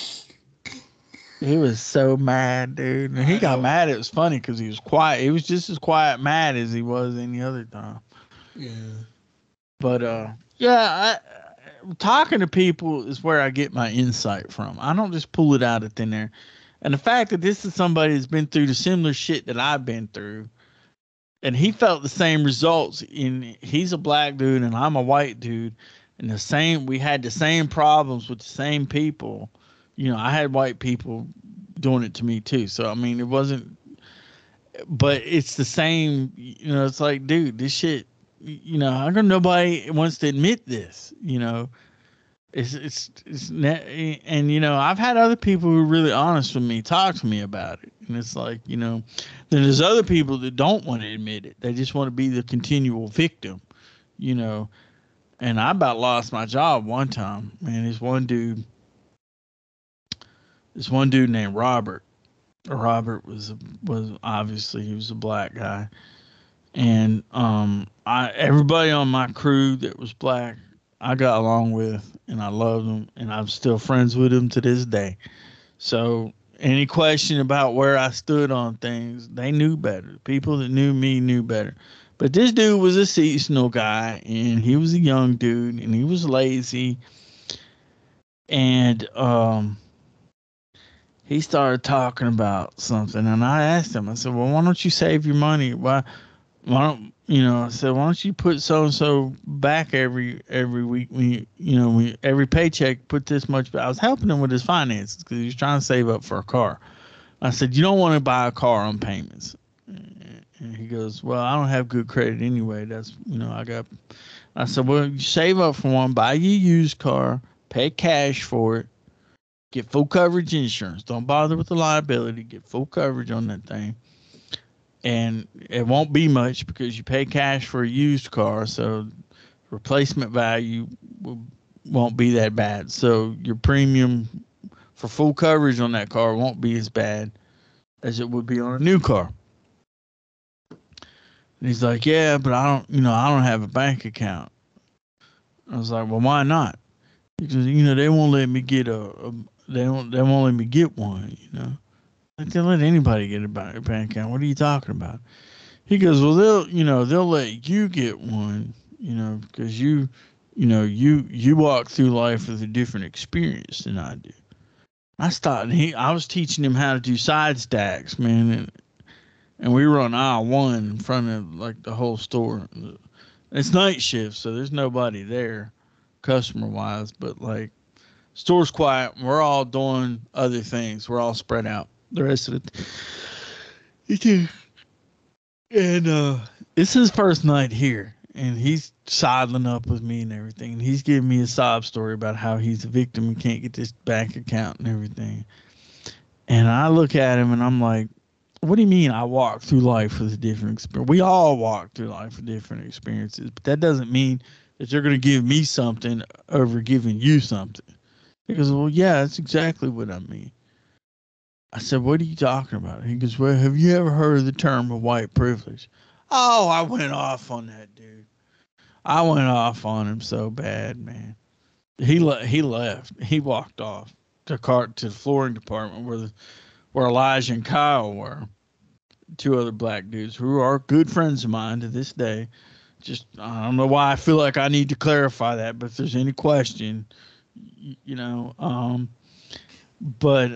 He was so mad, dude. And he got mad. It was funny because he was quiet. He was just as quiet mad as he was any other time. Yeah. But talking to people is where I get my insight from. I don't just pull it out of thin air. And the fact that this is somebody that's been through the similar shit that I've been through, and he felt the same results. He's a black dude and I'm a white dude, and we had the same problems with the same people. I had white people doing it to me too. So I mean, it wasn't, but it's the same. It's like, dude, this shit. How come nobody wants to admit this? And I've had other people who are really honest with me talk to me about it, and it's like, then there's other people that don't want to admit it. They just want to be the continual victim, And I about lost my job one time, man. This one dude named Robert. Robert was obviously, he was a black guy, and everybody on my crew that was black, I got along with, and I loved them, and I'm still friends with them to this day. So any question about where I stood on things, they knew better. People that knew me knew better. But this dude was a seasonal guy, and he was a young dude, and he was lazy, and he started talking about something, and I asked him. I said, "Well, why don't you save your money? Why don't I said, why don't you put so and so back every week? Every paycheck put this much." I was helping him with his finances because he was trying to save up for a car. I said, "You don't want to buy a car on payments." And he goes, "Well, I don't have good credit anyway. That's I got." I said, "Well, you save up for one, buy you a used car, pay cash for it, get full coverage insurance. Don't bother with the liability. Get full coverage on that thing. And it won't be much because you pay cash for a used car, so replacement value won't be that bad. So your premium for full coverage on that car won't be as bad as it would be on a new car." And he's like, "Yeah, but I don't have a bank account." I was like, "Well, why not?" Because they won't let me get they won't let me get one. They'll let anybody get a bank account. What are you talking about? He goes, "Well, they'll let you get one, because you walk through life with a different experience than I do." I was teaching him how to do side stacks, man, and we were on aisle 1 in front of like the whole store. It's night shift, so there's nobody there, customer wise, but like store's quiet. We're all doing other things. We're all spread out. The rest of it. And it's his first night here, and he's sidling up with me and everything. And he's giving me a sob story about how he's a victim and can't get this bank account and everything. And I look at him and I'm like, "What do you mean I walk through life with a different experience?" We all walk through life with different experiences, but that doesn't mean that you're going to give me something over giving you something. He goes, "Well, yeah, that's exactly what I mean." I said, "What are you talking about?" He goes, "Well, have you ever heard of the term of white privilege?" Oh, I went off on that dude. I went off on him so bad, man. He left. He walked off to the flooring department where Elijah and Kyle were, 2 other black dudes who are good friends of mine to this day. Just I don't know why I feel like I need to clarify that, but if there's any question, but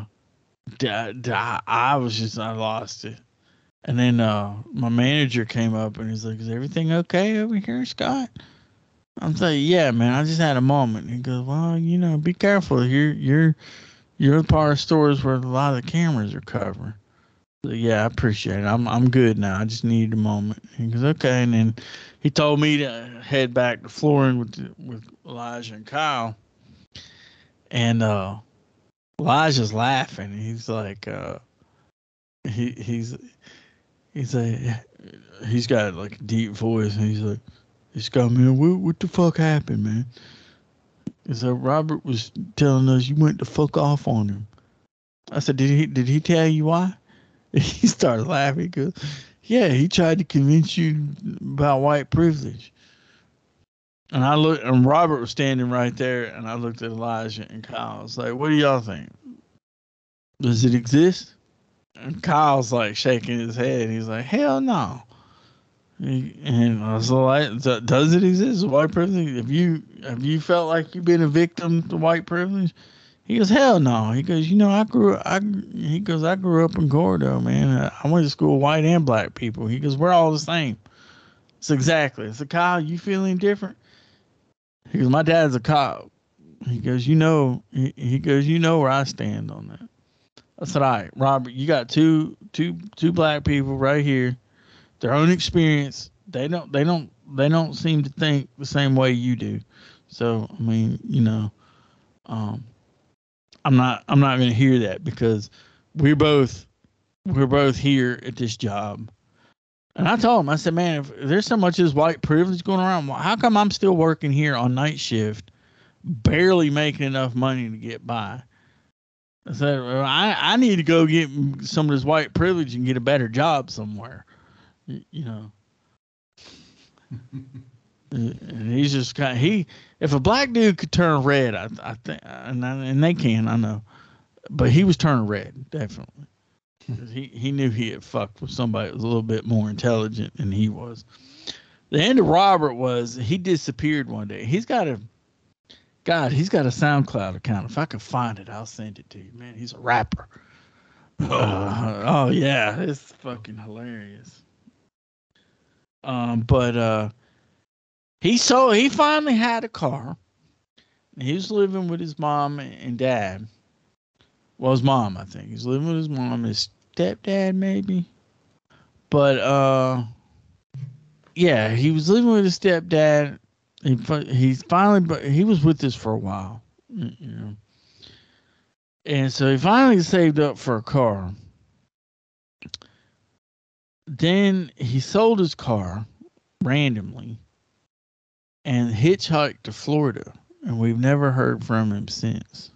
I lost it. And then my manager came up and he's like, "Is everything okay over here, Scott?" I'm saying, "Yeah, man, I just had a moment." He goes, "Well, be careful. You're the part of stores where a lot of the cameras are covering." So, yeah, I appreciate it. I'm good now. I just needed a moment. He goes, okay, and then he told me to head back to Flooring with Elijah and Kyle, and Elijah's laughing. He's like, he he's like, he's got like a deep voice, and he's like, he's got me. What the fuck happened, man? So Robert was telling us you went to fuck off on him. I said, did he tell you why? He started laughing. He goes, yeah, he tried to convince you about white privilege. And I looked, and Robert was standing right there, and I looked at Elijah and Kyle. I was like, what do y'all think? Does it exist? And Kyle's like shaking his head. He's like, hell no. And I was like, does it exist? White privilege? Have you felt like you've been a victim to white privilege? He goes, hell no. He goes, I grew up in Gordo, man. I went to school with white and black people. He goes, we're all the same. It's exactly. I said, Kyle, you feeling different? He goes, my dad's a cop. He goes, he goes, where I stand on that. I said, all right, Robert, you got two black people right here, their own experience. They don't seem to think the same way you do. So, I mean, I'm not going to hear that because we're both here at this job. And I told him, I said, man, if there's so much of this white privilege going around, how come I'm still working here on night shift, barely making enough money to get by? I said, well, I need to go get some of this white privilege and get a better job somewhere, And he's just if a black dude could turn red, I think, and they can, I know, but he was turning red, definitely. He knew he had fucked with somebody that was a little bit more intelligent than he was. The end of Robert was he disappeared one day. He's got a SoundCloud account. If I could find it, I'll send it to you, man. He's a rapper. Oh yeah, it's fucking hilarious. But he finally had a car. He was living with his mom and dad. Well, his mom, I think. He's living with his mom, his stepdad, maybe. But yeah, he was living with his stepdad. He was with us for a while, and so he finally saved up for a car. Then he sold his car randomly and hitchhiked to Florida, and we've never heard from him since.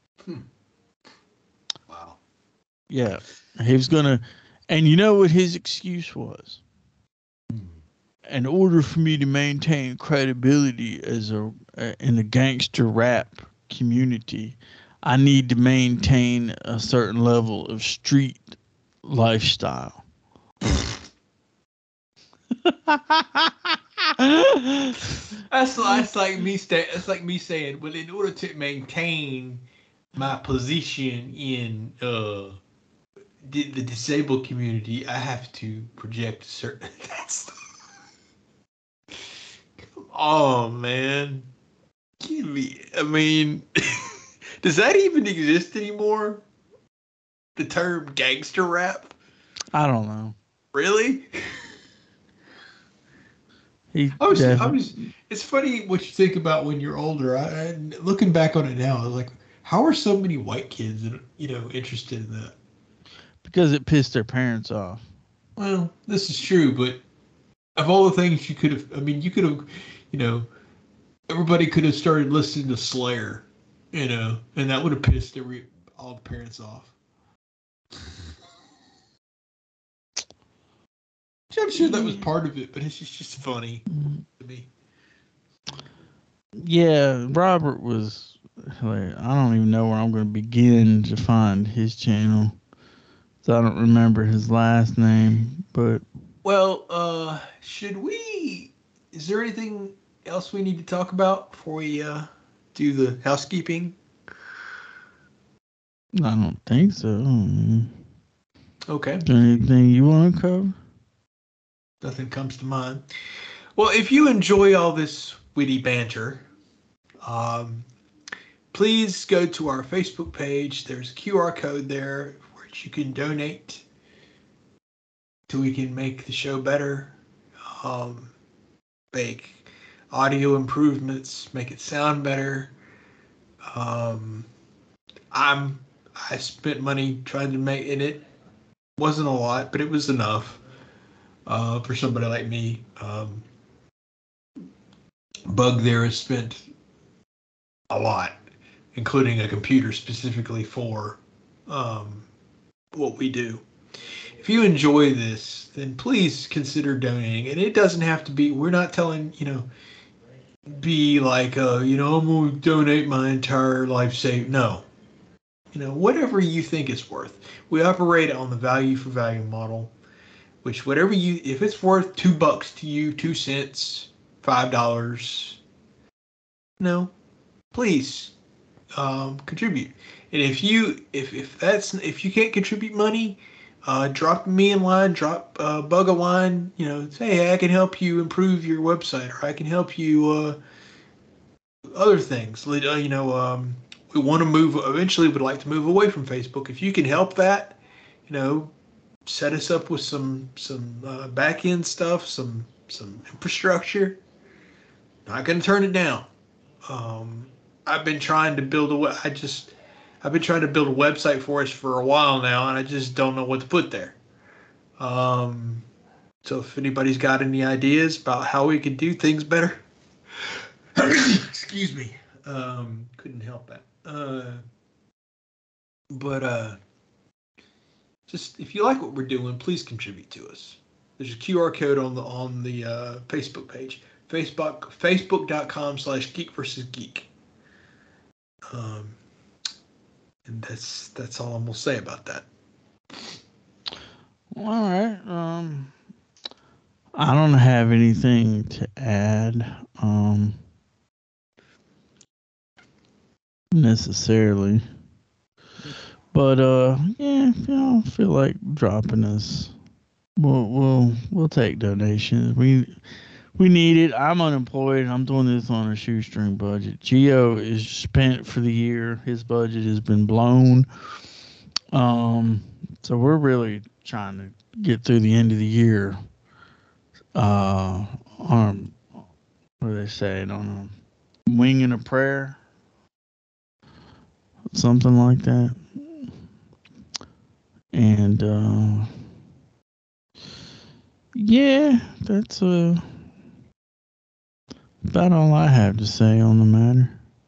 Wow. Yeah, he was gonna, and you know what his excuse was? In order for me to maintain credibility in the gangster rap community, I need to maintain a certain level of street lifestyle. That's like me saying, well, in order to maintain my position in the disabled community, I have to project a certain. Come on, man. Give me. I mean, does that even exist anymore? The term gangster rap? I don't know. Really? It's funny what you think about when you're older. I looking back on it now, I was like, how are so many white kids, interested in that? Because it pissed their parents off. Well, this is true, but of all the things you could have, everybody could have started listening to Slayer, and that would have pissed all the parents off. I'm sure that was part of it, but it's just funny to me. Yeah, Robert was. I don't even know where I'm going to begin to find his channel. So I don't remember his last name, but. Well, is there anything else we need to talk about before we do the housekeeping? I don't think so. Okay. Anything you want to cover? Nothing comes to mind. Well, if you enjoy all this witty banter, please go to our Facebook page. There's a QR code there which you can donate so we can make the show better, make audio improvements, make it sound better. I spent money trying to make, and it wasn't a lot, but it was enough for somebody like me. Bug there has spent a lot, including a computer specifically for what we do. If you enjoy this, then please consider donating. And it doesn't have to be, we're not telling, be like, I'm going to donate my entire life save. No. Whatever you think it's worth. We operate on the value for value model, which if it's worth $2 to you, 2 cents, $5, please contribute. And if you can't contribute money, drop me in line, drop Bug a line, say, hey, I can help you improve your website, or I can help you other things. We want to move, eventually would like to move away from Facebook. If you can help that, set us up with some back end stuff, some infrastructure. Not going to turn it down. I've been trying to build a website for us for a while now, and I just don't know what to put there. So if anybody's got any ideas about how we could do things better, excuse me, couldn't help that. But just if you like what we're doing, please contribute to us. There's a QR code on the Facebook page, facebook.com/geek-versus-geek. And that's all I'm gonna say about that. All right. I don't have anything to add. Necessarily. But yeah, if y'all feel like dropping us, we'll take donations. We need it. I'm unemployed. I'm doing this on a shoestring budget. Gio is spent for the year. His budget has been blown. So we're really trying to get through the end of the year. On what do they say? On a wing and a prayer, something like that. And yeah, that's about all I have to say on the matter.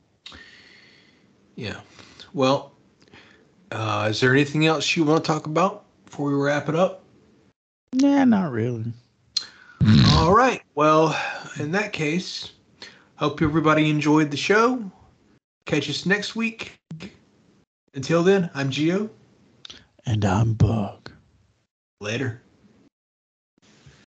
Yeah. Well, is there anything else you want to talk about before we wrap it up? Yeah, not really. All right. Well, in that case, hope everybody enjoyed the show. Catch us next week. Until then, I'm Gio. And I'm Bug. Later.